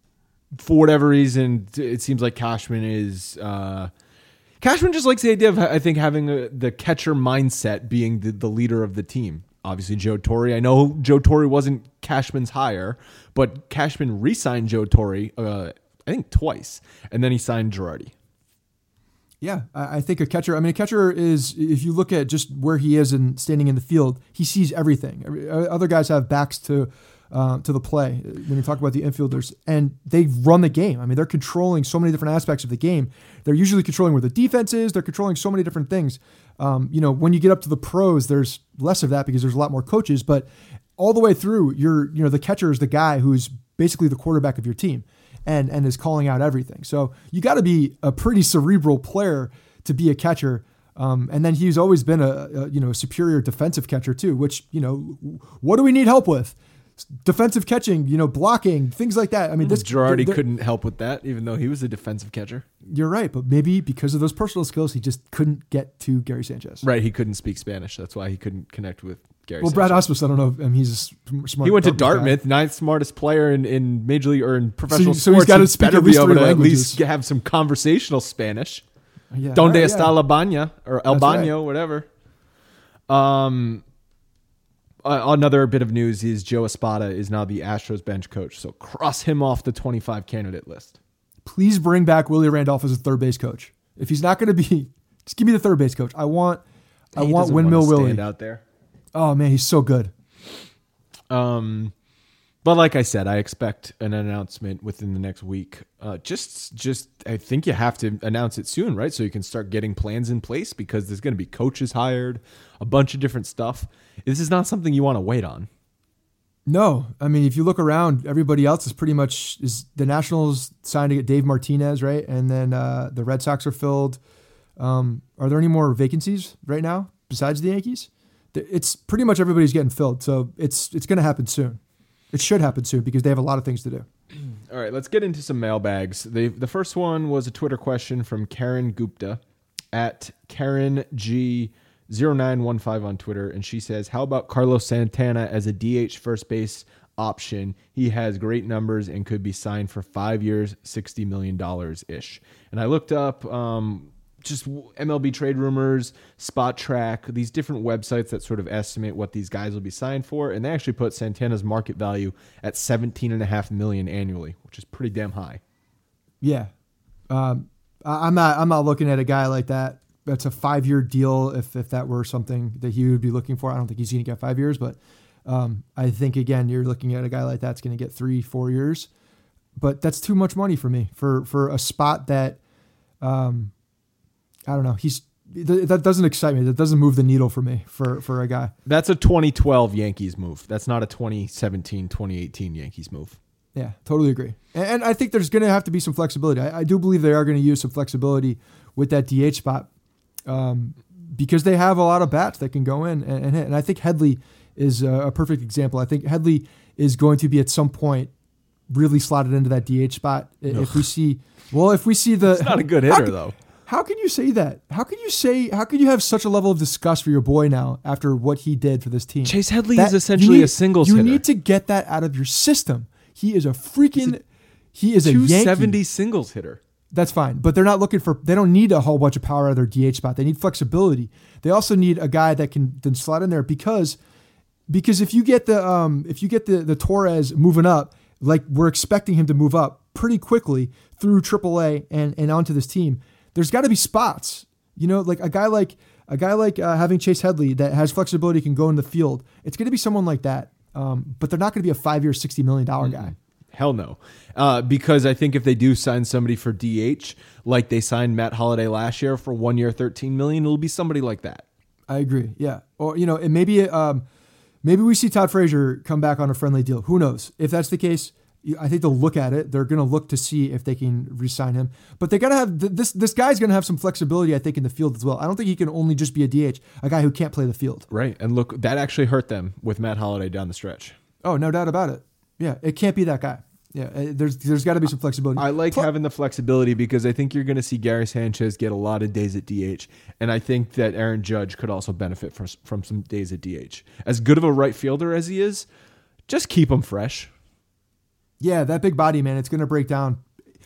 For whatever reason, it seems like Cashman is. Uh, Cashman just likes the idea of, I think, having a, the catcher mindset being the, the leader of the team. Obviously, Joe Torre. I know Joe Torre wasn't Cashman's hire, but Cashman re-signed Joe Torre, uh, I think, twice, and then he signed Girardi. Yeah, I I think a catcher. I mean, a catcher is, if you look at just where he is and standing in the field, he sees everything. Every- Other guys have backs to uh, to the play when you talk about the infielders, and they run the game. I mean, they're controlling so many different aspects of the game. They're usually controlling where the defense is. They're controlling so many different things. Um, you know, when you get up to the pros, there's less of that because there's a lot more coaches. But all the way through, you're you know the catcher is the guy who's basically the quarterback of your team. And, and is calling out everything. So you got to be a pretty cerebral player to be a catcher. Um, and then he's always been a, a you know a superior defensive catcher too. Which you know, what do we need help with? defensive catching, you know, blocking, things like that. I mean, this Girardi couldn't help with that, even though he was a defensive catcher. You're right, but maybe because of those personal skills, he just couldn't get to Gary Sanchez. Right, he couldn't speak Spanish. That's why he couldn't connect with Gary well, Sanchez. Brad Osmus, I don't know if I mean, he's a smart. He went to Dartmouth, Dartmouth, ninth smartest player in, in Major League or in professional So- so sports. he's gotta He speak better at be least able three to at languages. least have some conversational Spanish. Yeah, Donde yeah, está yeah. la baña? Or El That's Baño, right. whatever. Um, uh, another bit of news is Joe Espada is now the Astros bench coach. So cross him off the twenty-five candidate list. Please bring back Willie Randolph as a third base coach. If he's not going to be, just give me the third base coach. I want, I He want doesn't Windmill wanna Willie. stand out there. Oh man, he's so good. Um, but like I said, I expect an announcement within the next week. Uh, just, just I think you have to announce it soon, right? So you can start getting plans in place because there's going to be coaches hired, a bunch of different stuff. This is not something you want to wait on. No, I mean, if you look around, everybody else is pretty much is the Nationals signed to get Dave Martinez, right? And then uh, the Red Sox are filled. Um, are there any more vacancies right now besides the Yankees? It's pretty much everybody's getting filled, so it's it's going to happen soon. It should happen soon because they have a lot of things to do. All right, let's get into some mailbags. The the first one was a Twitter question from Karen Gupta at Karen G zero nine one five on Twitter, and she says, "How about Carlos Santana as a D H first base option? He has great numbers and could be signed for five years, sixty million dollars ish." And I looked up um, just M L B trade rumors, Spot Track, these different websites that sort of estimate what these guys will be signed for, and they actually put Santana's market value at seventeen and a half million annually, which is pretty damn high. Yeah, um, I- I'm not. I'm not looking at a guy like that. That's a five year deal. If if that were something that he would be looking for, I don't think he's going to get five years. But um, I think again, you're looking at a guy like that's going to get three, four years. But that's too much money for me for for a spot that, um, I don't know. He's that doesn't excite me. That doesn't move the needle for me for for a guy. That's a twenty twelve Yankees move. That's not a twenty seventeen, twenty eighteen Yankees move. Yeah, totally agree. And, and I think there's going to have to be some flexibility. I, I do believe they are going to use some flexibility with that D H spot um, because they have a lot of bats that can go in and, and hit. And I think Headley is a, a perfect example. I think Headley is going to be at some point really slotted into that D H spot. Ugh. If we see, well, if we see the, it's not a good hitter though. How can you say that? How can you say? How can you have such a level of disgust for your boy now after what he did for this team? Chase Headley that, is essentially need, a singles you hitter. You need to get that out of your system. He is a freaking. A he is a two seventy Yankee. singles hitter. That's fine, but they're not looking for. They don't need a whole bunch of power out of their D H spot. They need flexibility. They also need a guy that can then slot in there because, because if you get the um if you get the the Torres moving up like we're expecting him to move up pretty quickly through triple A and and onto this team. There's got to be spots, you know, like a guy like a guy like uh, having Chase Headley that has flexibility, can go in the field. It's going to be someone like that, um, but they're not going to be a five-year, sixty million dollar guy. Mm-hmm. Hell no, uh, because I think if they do sign somebody for D H, like they signed Matt Holliday last year for one year, thirteen million, it'll be somebody like that. I agree. Yeah, or you know, and maybe um, maybe we see Todd Frazier come back on a friendly deal. Who knows? If that's the case. I think they'll look at it. They're going to look to see if they can re-sign him. But they got to have this. This guy's going to have some flexibility, I think, in the field as well. I don't think he can only just be a D H, a guy who can't play the field. Right, and look, that actually hurt them with Matt Holliday down the stretch. Oh, no doubt about it. Yeah, it can't be that guy. Yeah, there's there's got to be some flexibility. I like Plus, having the flexibility because I think you're going to see Gary Sanchez get a lot of days at D H, and I think that Aaron Judge could also benefit from from some days at D H. As good of a right fielder as he is, just keep him fresh. Yeah, that big body, man, it's going to break down.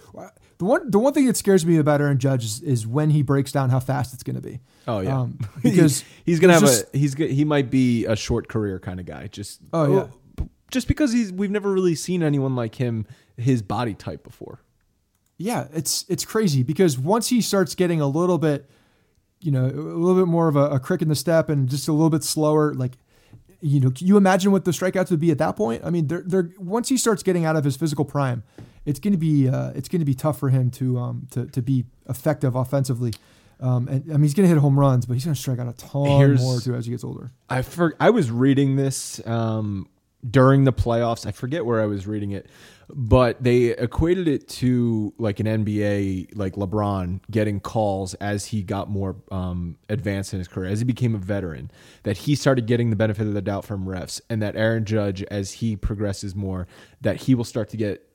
The one the one thing that scares me about Aaron Judge is, is when he breaks down how fast it's going to be. Oh yeah, um, because he's going to have just, a he's he might be a short career kind of guy. Just oh yeah, just because he's we've never really seen anyone like him, his body type before. Yeah, it's it's crazy because once he starts getting a little bit, you know, a little bit more of a, a crick in the step and just a little bit slower, like. You know, can you imagine what the strikeouts would be at that point? I mean, they're, they're once he starts getting out of his physical prime, it's going to be uh, it's going to be tough for him to um to to be effective offensively. Um, and I mean, he's going to hit home runs, but he's going to strike out a ton Here's, more too as he gets older. I for, I was reading this um during the playoffs. I forget where I was reading it, but they equated it to like an N B A, like LeBron getting calls as he got more um, advanced in his career, as he became a veteran, that he started getting the benefit of the doubt from refs, and that Aaron Judge, as he progresses more, that he will start to get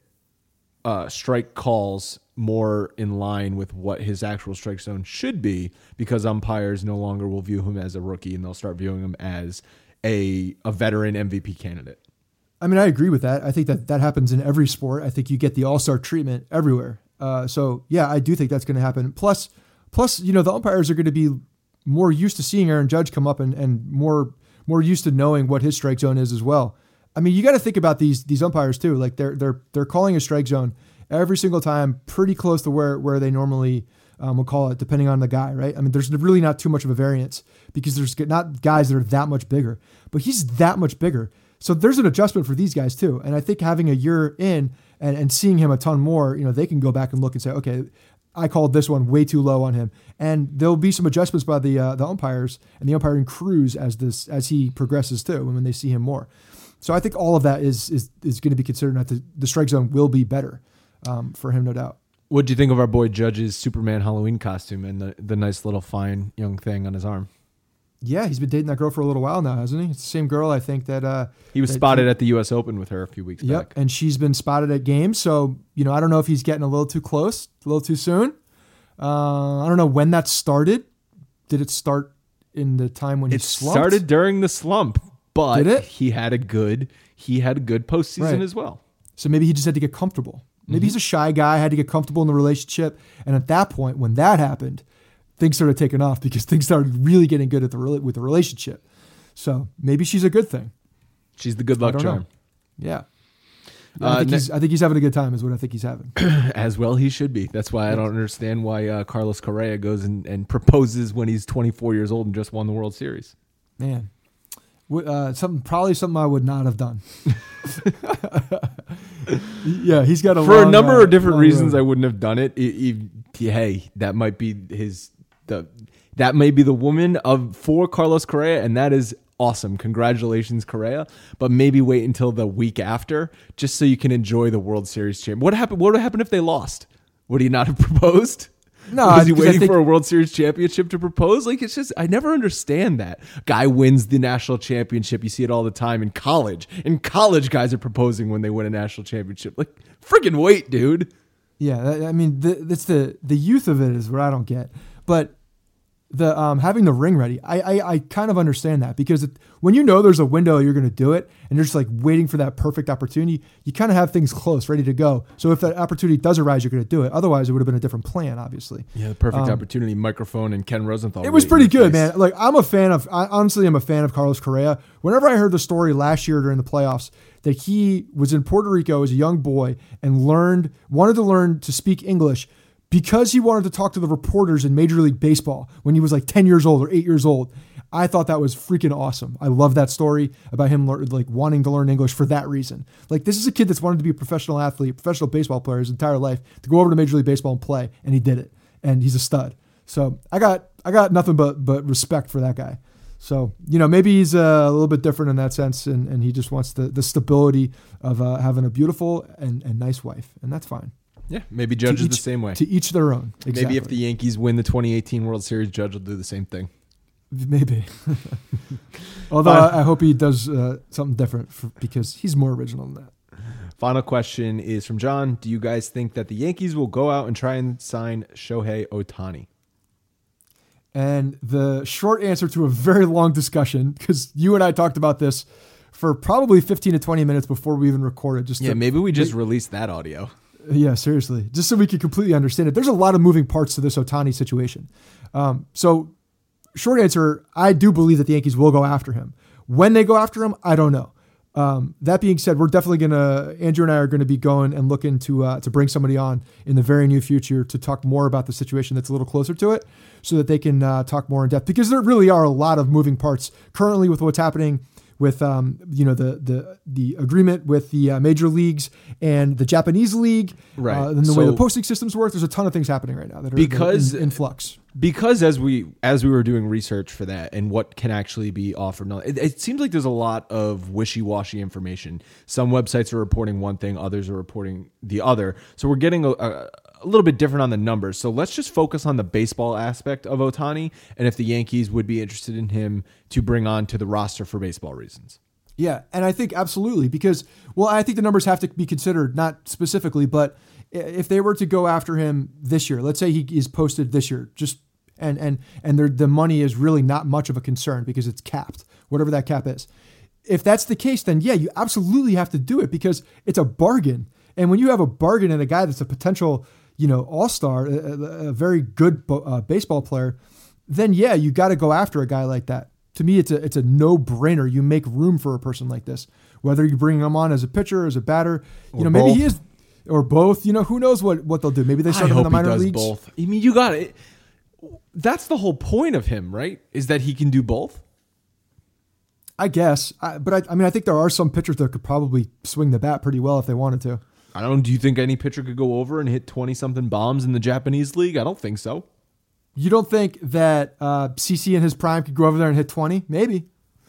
uh, strike calls more in line with what his actual strike zone should be, because umpires no longer will view him as a rookie and they'll start viewing him as a a veteran M V P candidate. I mean, I agree with that. I think that that happens in every sport. I think you get the all-star treatment everywhere. Uh, so yeah, I do think that's going to happen. Plus, plus, you know, the umpires are going to be more used to seeing Aaron Judge come up and, and more more used to knowing what his strike zone is as well. I mean, you got to think about these these umpires too. Like they're they're they're calling a strike zone every single time, pretty close to where where they normally um, will call it, depending on the guy, right? I mean, there's really not too much of a variance because there's not guys that are that much bigger, but he's that much bigger. So there's an adjustment for these guys too. And I think having a year in and, and seeing him a ton more, you know, they can go back and look and say, okay, I called this one way too low on him. And there'll be some adjustments by the uh, the umpires and the umpiring crews as this as he progresses too, and when they see him more. So I think all of that is is is going to be considered that the, the strike zone will be better um, for him, no doubt. What do you think of our boy Judge's Superman Halloween costume and the, the nice little fine young thing on his arm? Yeah, he's been dating that girl for a little while now, hasn't he? It's the same girl, I think, that... Uh, he was that spotted he, at the U S Open with her a few weeks yep, back. And she's been spotted at games. So, you know, I don't know if he's getting a little too close, a little too soon. Uh, I don't know when that started. Did it start in the time when he it slumped? It started during the slump, but Did it? he had a good he had a good postseason Right. as well. So maybe he just had to get comfortable. Maybe mm-hmm. he's a shy guy, had to get comfortable in the relationship. And at that point, when that happened, things started taking off because things started really getting good at the with the relationship. So maybe she's a good thing. She's the good luck charm. Know. Yeah. Uh, I, think ne- he's, I think he's having a good time is what I think he's having. As well he should be. That's why I don't understand why uh, Carlos Correa goes and, and proposes when he's twenty-four years old and just won the World Series. Man. Uh, something probably something I would not have done. Yeah, he's got a for long, a number uh, of different reasons. road. I wouldn't have done it. It, it. Hey, that might be his the that may be the woman of for Carlos Correa, and that is awesome. Congratulations, Correa. But maybe wait until the week after, just so you can enjoy the World Series champ. What happened? What would happen if they lost? Would he not have proposed? No, was he because I waiting think- for a World Series championship to propose? Like, it's just, I never understand that. Guy wins the national championship. You see it all the time in college. In college, guys are proposing when they win a national championship. Like, freaking wait, dude. Yeah, I mean, the, that's the the youth of it is what I don't get. But the um, having the ring ready, I, I I kind of understand that because it, when you know there's a window you're going to do it, and you're just like waiting for that perfect opportunity, you kind of have things close, ready to go. So if that opportunity does arise, you're going to do it. Otherwise, it would have been a different plan, obviously. Yeah, the perfect Um, opportunity. Microphone and Ken Rosenthal. It was waiting pretty in good, place. man. Like I'm a fan of, I, honestly, I'm a fan of Carlos Correa. Whenever I heard the story last year during the playoffs that he was in Puerto Rico as a young boy and learned, wanted to learn to speak English because he wanted to talk to the reporters in Major League Baseball when he was like ten years old or eight years old. I thought that was freaking awesome. I love that story about him lear- like wanting to learn English for that reason. Like this is a kid that's wanted to be a professional athlete, professional baseball player his entire life, to go over to Major League Baseball and play, and he did it. And he's a stud. So I got I got nothing but but respect for that guy. So, you know, maybe he's uh, a little bit different in that sense, and, and he just wants the, the stability of uh, having a beautiful and, and nice wife, and that's fine. Yeah, maybe Judge To is each- the same way. To each their own. Exactly. Maybe if the Yankees win the twenty eighteen World Series, Judge will do the same thing. Maybe. Although Uh, I, I hope he does uh, something different for, because he's more original than that. Final question is from John. Do you guys think that the Yankees will go out and try and sign Shohei Ohtani? And the short answer to a very long discussion, because you and I talked about this for probably fifteen to twenty minutes before we even recorded. Just Yeah, to, maybe we just released that audio. Yeah, seriously. Just so we can completely understand it. There's a lot of moving parts to this Ohtani situation. Um, so short answer, I do believe that the Yankees will go after him. When they go after him, I don't know. Um, that being said, we're definitely going to, Andrew and I are going to be going and looking to uh, to bring somebody on in the very near future to talk more about the situation that's a little closer to it so that they can uh, talk more in depth, because there really are a lot of moving parts currently with what's happening with um, you know the the the agreement with the uh, major leagues and the Japanese league, right? Uh, and the so, way the posting systems work. There's a ton of things happening right now that are, because that are in, in flux. Because as we as we were doing research for that and what can actually be offered, it, it seems like there's a lot of wishy-washy information. Some websites are reporting one thing, others are reporting the other. So we're getting a, a, a little bit different on the numbers. So let's just focus on the baseball aspect of Ohtani and if the Yankees would be interested in him to bring on to the roster for baseball reasons. Yeah, and I think absolutely because, well, I think the numbers have to be considered, not specifically, but if they were to go after him this year, let's say he is posted this year, just and and and the money is really not much of a concern because it's capped, whatever that cap is. If that's the case, then yeah, you absolutely have to do it because it's a bargain. And when you have a bargain and a guy that's a potential, you know, all-star, a, a very good uh, baseball player, then yeah, you got to go after a guy like that. To me, it's a it's a no-brainer. You make room for a person like this, whether you bring him on as a pitcher, as a batter. You or know, maybe both. he is, or both. You know, who knows what, what they'll do? Maybe they start I him in hope the minor he does leagues. both. I mean, you got it. That's the whole point of him, right? Is that he can do both. I guess, I, but I, I mean, I think there are some pitchers that could probably swing the bat pretty well if they wanted to. I don't. Do you think any pitcher could go over and hit twenty something bombs in the Japanese league? I don't think so. You don't think that uh, C C in his prime could go over there and hit twenty? Maybe.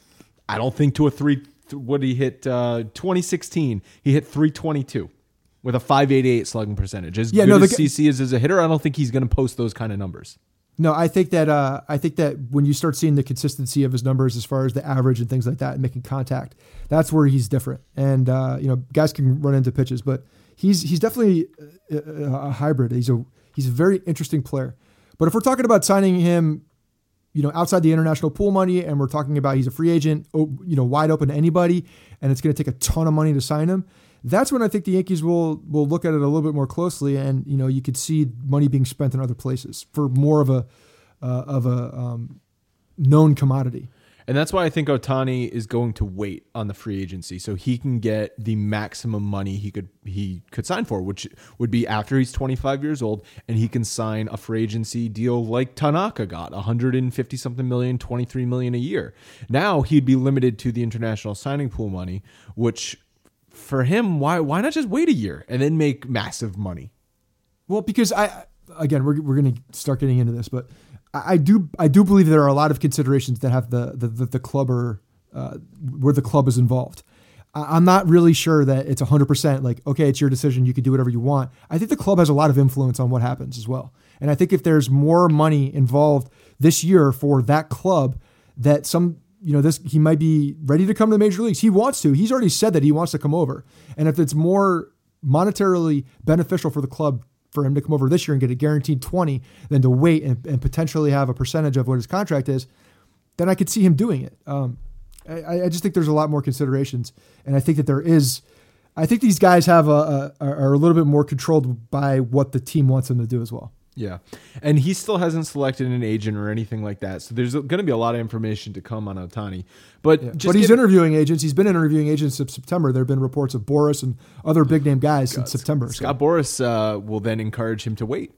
I don't think to a three. What did he hit? Uh, twenty sixteen. He hit three twenty-two with a five eighty-eight slugging percentage. As yeah, good no, as the, C C is as a hitter, I don't think he's going to post those kind of numbers. No, I think that uh, I think that when you start seeing the consistency of his numbers as far as the average and things like that, and making contact, that's where he's different. And uh, you know, guys can run into pitches, but he's he's definitely a, a hybrid. He's a he's a very interesting player. But if we're talking about signing him, you know, outside the international pool money, and we're talking about he's a free agent, you know, wide open to anybody, and it's going to take a ton of money to sign him, that's when I think the Yankees will will look at it a little bit more closely, and you know, you could see money being spent in other places for more of a uh, of a um, known commodity. And that's why I think Ohtani is going to wait on the free agency so he can get the maximum money he could he could sign for, which would be after he's twenty-five years old, and he can sign a free agency deal like Tanaka got, one hundred fifty something million, twenty-three million a year. Now he'd be limited to the international signing pool money, which for him, why why not just wait a year and then make massive money? Well, because I again we're we're going to start getting into this, but I do I do believe there are a lot of considerations that have the the the, the club or uh, where the club is involved. I, I'm not really sure that it's one hundred percent like, okay, it's your decision, you can do whatever you want. I think the club has a lot of influence on what happens as well. And I think if there's more money involved this year for that club, that some, you know, this he might be ready to come to the major leagues. He wants to. He's already said that he wants to come over. And if it's more monetarily beneficial for the club for him to come over this year and get a guaranteed twenty than to wait and, and potentially have a percentage of what his contract is, then I could see him doing it. Um, I, I just think there's a lot more considerations. And I think that there is, I think these guys have a, a are a little bit more controlled by what the team wants them to do as well. Yeah. And he still hasn't selected an agent or anything like that. So there's going to be a lot of information to come on Ohtani. But, yeah. just but he's get, interviewing agents. He's been interviewing agents since September. There have been reports of Boris and other big name guys God, since September. Scott so. Boris uh, will then encourage him to wait.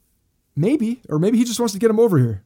Maybe. Or maybe he just wants to get him over here.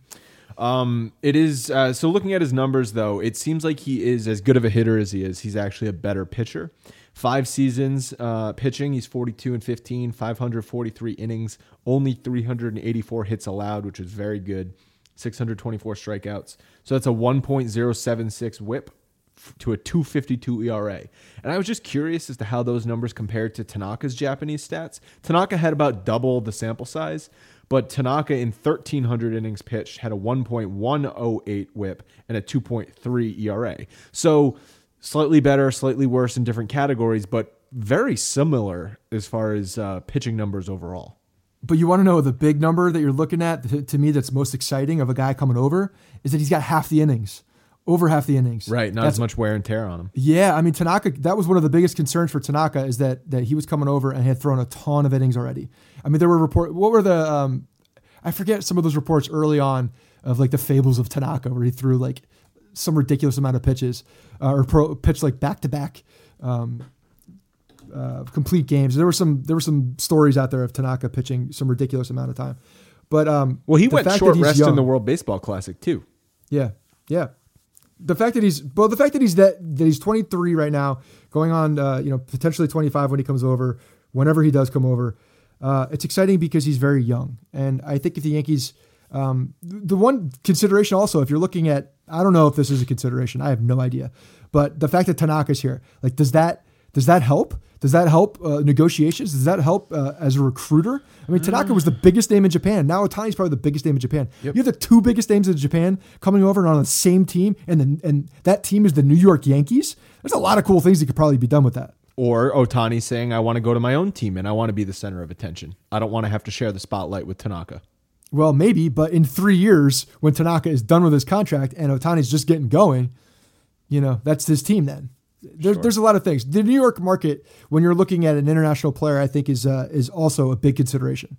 Um, it is uh, so looking at his numbers, though, it seems like he is as good of a hitter as he is. He's actually a better pitcher. Five seasons uh, pitching, he's forty-two and fifteen, five hundred forty-three innings, only three hundred eighty-four hits allowed, which is very good. six hundred twenty-four strikeouts. So that's a one point oh seven six whip to a two fifty-two E R A. And I was just curious as to how those numbers compared to Tanaka's Japanese stats. Tanaka had about double the sample size, but Tanaka in thirteen hundred innings pitched had a one point one oh eight whip and a two point three E R A. So slightly better, slightly worse in different categories, but very similar as far as uh, pitching numbers overall. But you want to know the big number that you're looking at, to, to me, that's most exciting of a guy coming over, is that he's got half the innings, over half the innings. Right, not that's, as much wear and tear on him. Yeah, I mean, Tanaka, that was one of the biggest concerns for Tanaka, is that that he was coming over and had thrown a ton of innings already. I mean, there were reports, what were the, um, I forget some of those reports early on of like the fables of Tanaka, where he threw like some ridiculous amount of pitches uh, or pro, pitched like back-to-back um, uh, complete games. There were some there were some stories out there of Tanaka pitching some ridiculous amount of time. But um, well, he went short rest young, in the World Baseball Classic too. Yeah, yeah. The fact that he's well, the fact that he's that, that he's twenty-three right now, going on, uh, you know, potentially twenty-five when he comes over, whenever he does come over, uh, it's exciting because he's very young. And I think if the Yankees, um, the one consideration also, if you're looking at, I don't know if this is a consideration, I have no idea, but the fact that Tanaka's here, like, does that does that help? Does that help uh, negotiations? Does that help uh, as a recruiter? I mean, Tanaka was the biggest name in Japan. Now Ohtani's probably the biggest name in Japan. Yep. You have the two biggest names in Japan coming over and on the same team, and the, and that team is the New York Yankees. There's a lot of cool things that could probably be done with that. Or Ohtani saying, I want to go to my own team and I want to be the center of attention. I don't want to have to share the spotlight with Tanaka. Well, maybe, but in three years, when Tanaka is done with his contract and Ohtani's just getting going, you know, that's his team then. There, sure. There's a lot of things. The New York market, when you're looking at an international player, I think is uh, is also a big consideration.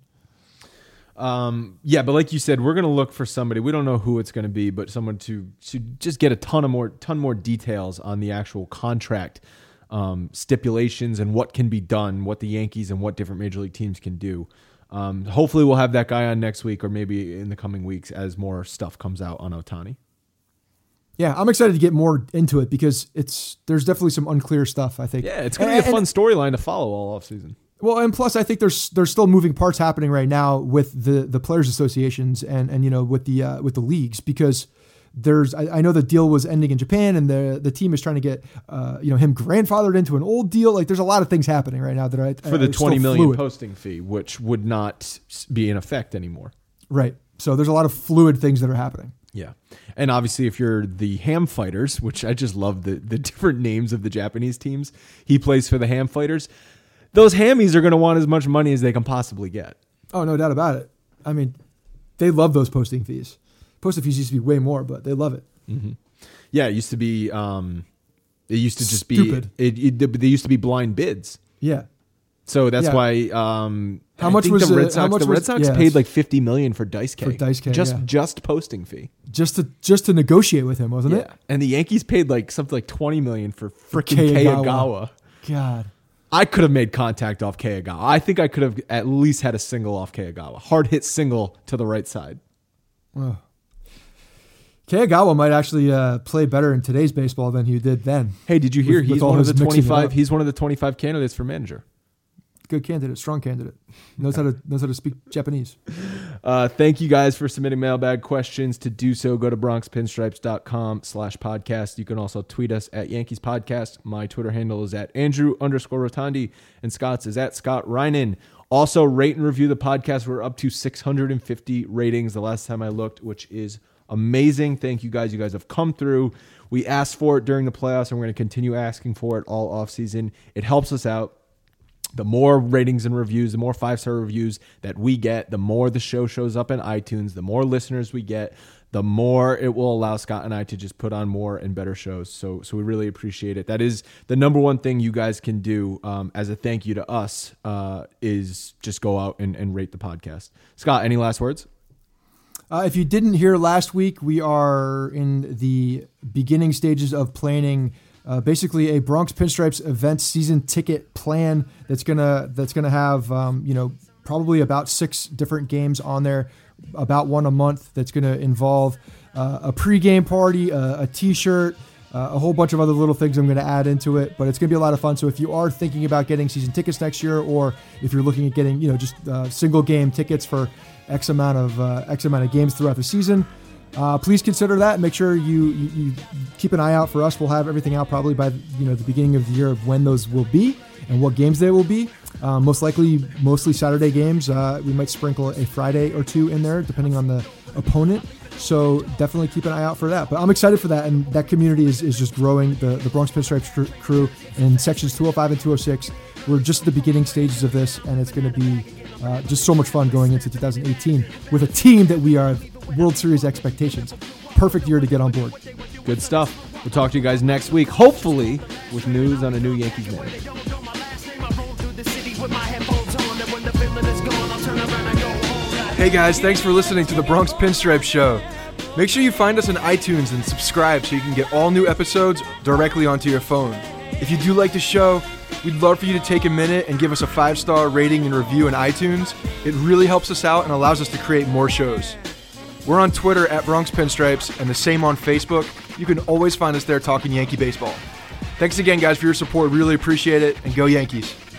Um, yeah, but like you said, we're going to look for somebody. We don't know who it's going to be, but someone to to just get a ton of more ton more details on the actual contract um, stipulations and what can be done, what the Yankees and what different major league teams can do. Um, hopefully, we'll have that guy on next week or maybe in the coming weeks as more stuff comes out on Ohtani. Yeah, I'm excited to get more into it because it's there's definitely some unclear stuff, I think. Yeah, it's going to be a fun storyline to follow all offseason. Well, and plus, I think there's there's still moving parts happening right now with the, the players' associations and and you know with the uh, with the leagues because there's I, I know the deal was ending in Japan and the the team is trying to get uh, you know him grandfathered into an old deal. Like there's a lot of things happening right now that I for the I, twenty million fluid. posting fee, which would not be in effect anymore. Right. So there's a lot of fluid things that are happening. Yeah. And obviously, if you're the Ham Fighters, which I just love the, the different names of the Japanese teams, he plays for the Ham Fighters. Those Hammies are going to want as much money as they can possibly get. Oh, no doubt about it. I mean, they love those posting fees. Posting fees used to be way more, but they love it. Mm-hmm. Yeah, it used to be, um, it used to just Stupid. be, it, it, they used to be blind bids. Yeah. So that's yeah. why, um, how I much think was the Red uh, Sox? how much the Red was, Sox yeah, paid like fifty million for Dice K. For Dice K, just yeah. just posting fee, just to just to negotiate with him, wasn't yeah. it? And the Yankees paid like something like twenty million for freaking Keiagawa. Keiagawa. God, I could have made contact off Keiagawa. I think I could have at least had a single off Keiagawa, hard hit single to the right side. Well, Keiagawa might actually uh, play better in today's baseball than he did then. Hey, did you hear with, he's with one of the mixing it twenty-five? up. He's one of the twenty-five candidates for manager. Good candidate, strong candidate. Knows how to knows how to speak Japanese. Uh, thank you guys for submitting mailbag questions. To do so, go to bronx pinstripes dot com slash podcast. You can also tweet us at Yankees Podcast. My Twitter handle is at Andrew underscore Rotondi, and Scott's is at Scott Reinen. Also, rate and review the podcast. We're up to six hundred fifty ratings the last time I looked, which is amazing. Thank you guys. You guys have come through. We asked for it during the playoffs, and we're going to continue asking for it all offseason. It helps us out. The more ratings and reviews, the more five-star reviews that we get, the more the show shows up in iTunes, the more listeners we get, the more it will allow Scott and I to just put on more and better shows. So so we really appreciate it. That is the number one thing you guys can do um, as a thank you to us uh, is just go out and, and rate the podcast. Scott, any last words? Uh, if you didn't hear last week, we are in the beginning stages of planning Uh, basically, a Bronx Pinstripes event season ticket plan that's gonna that's gonna have um, you know probably about six different games on there, about one a month. That's gonna involve uh, a pregame party, uh, a T-shirt, uh, a whole bunch of other little things I'm gonna add into it. But it's gonna be a lot of fun. So if you are thinking about getting season tickets next year, or if you're looking at getting you know just uh, single game tickets for X amount of uh, X amount of games throughout the season. Uh, please consider that. Make sure you, you, you keep an eye out for us. We'll have everything out probably by you know the beginning of the year of when those will be and what games they will be. Uh, most likely, mostly Saturday games. Uh, we might sprinkle a Friday or two in there, depending on the opponent. So definitely keep an eye out for that. But I'm excited for that, and that community is, is just growing. The, the Bronx Pinstripes cr- crew in sections two oh five and two oh six. We're just at the beginning stages of this, and it's going to be uh, just so much fun going into two thousand eighteen with a team that we are World Series expectations. Perfect year to get on board. Good stuff. We'll talk to you guys next week, hopefully with news on a new Yankees manager. Hey guys, thanks for listening to the Bronx Pinstripe Show. Make sure you find us on iTunes and subscribe so you can get all new episodes directly onto your phone. If you do like the show, we'd love for you to take a minute and give us a five-star rating and review in iTunes. It really helps us out and allows us to create more shows. We're on Twitter at Bronx Pinstripes and the same on Facebook. you can always find us there talking Yankee baseball. Thanks again, guys, for your support. Really appreciate it, and go Yankees.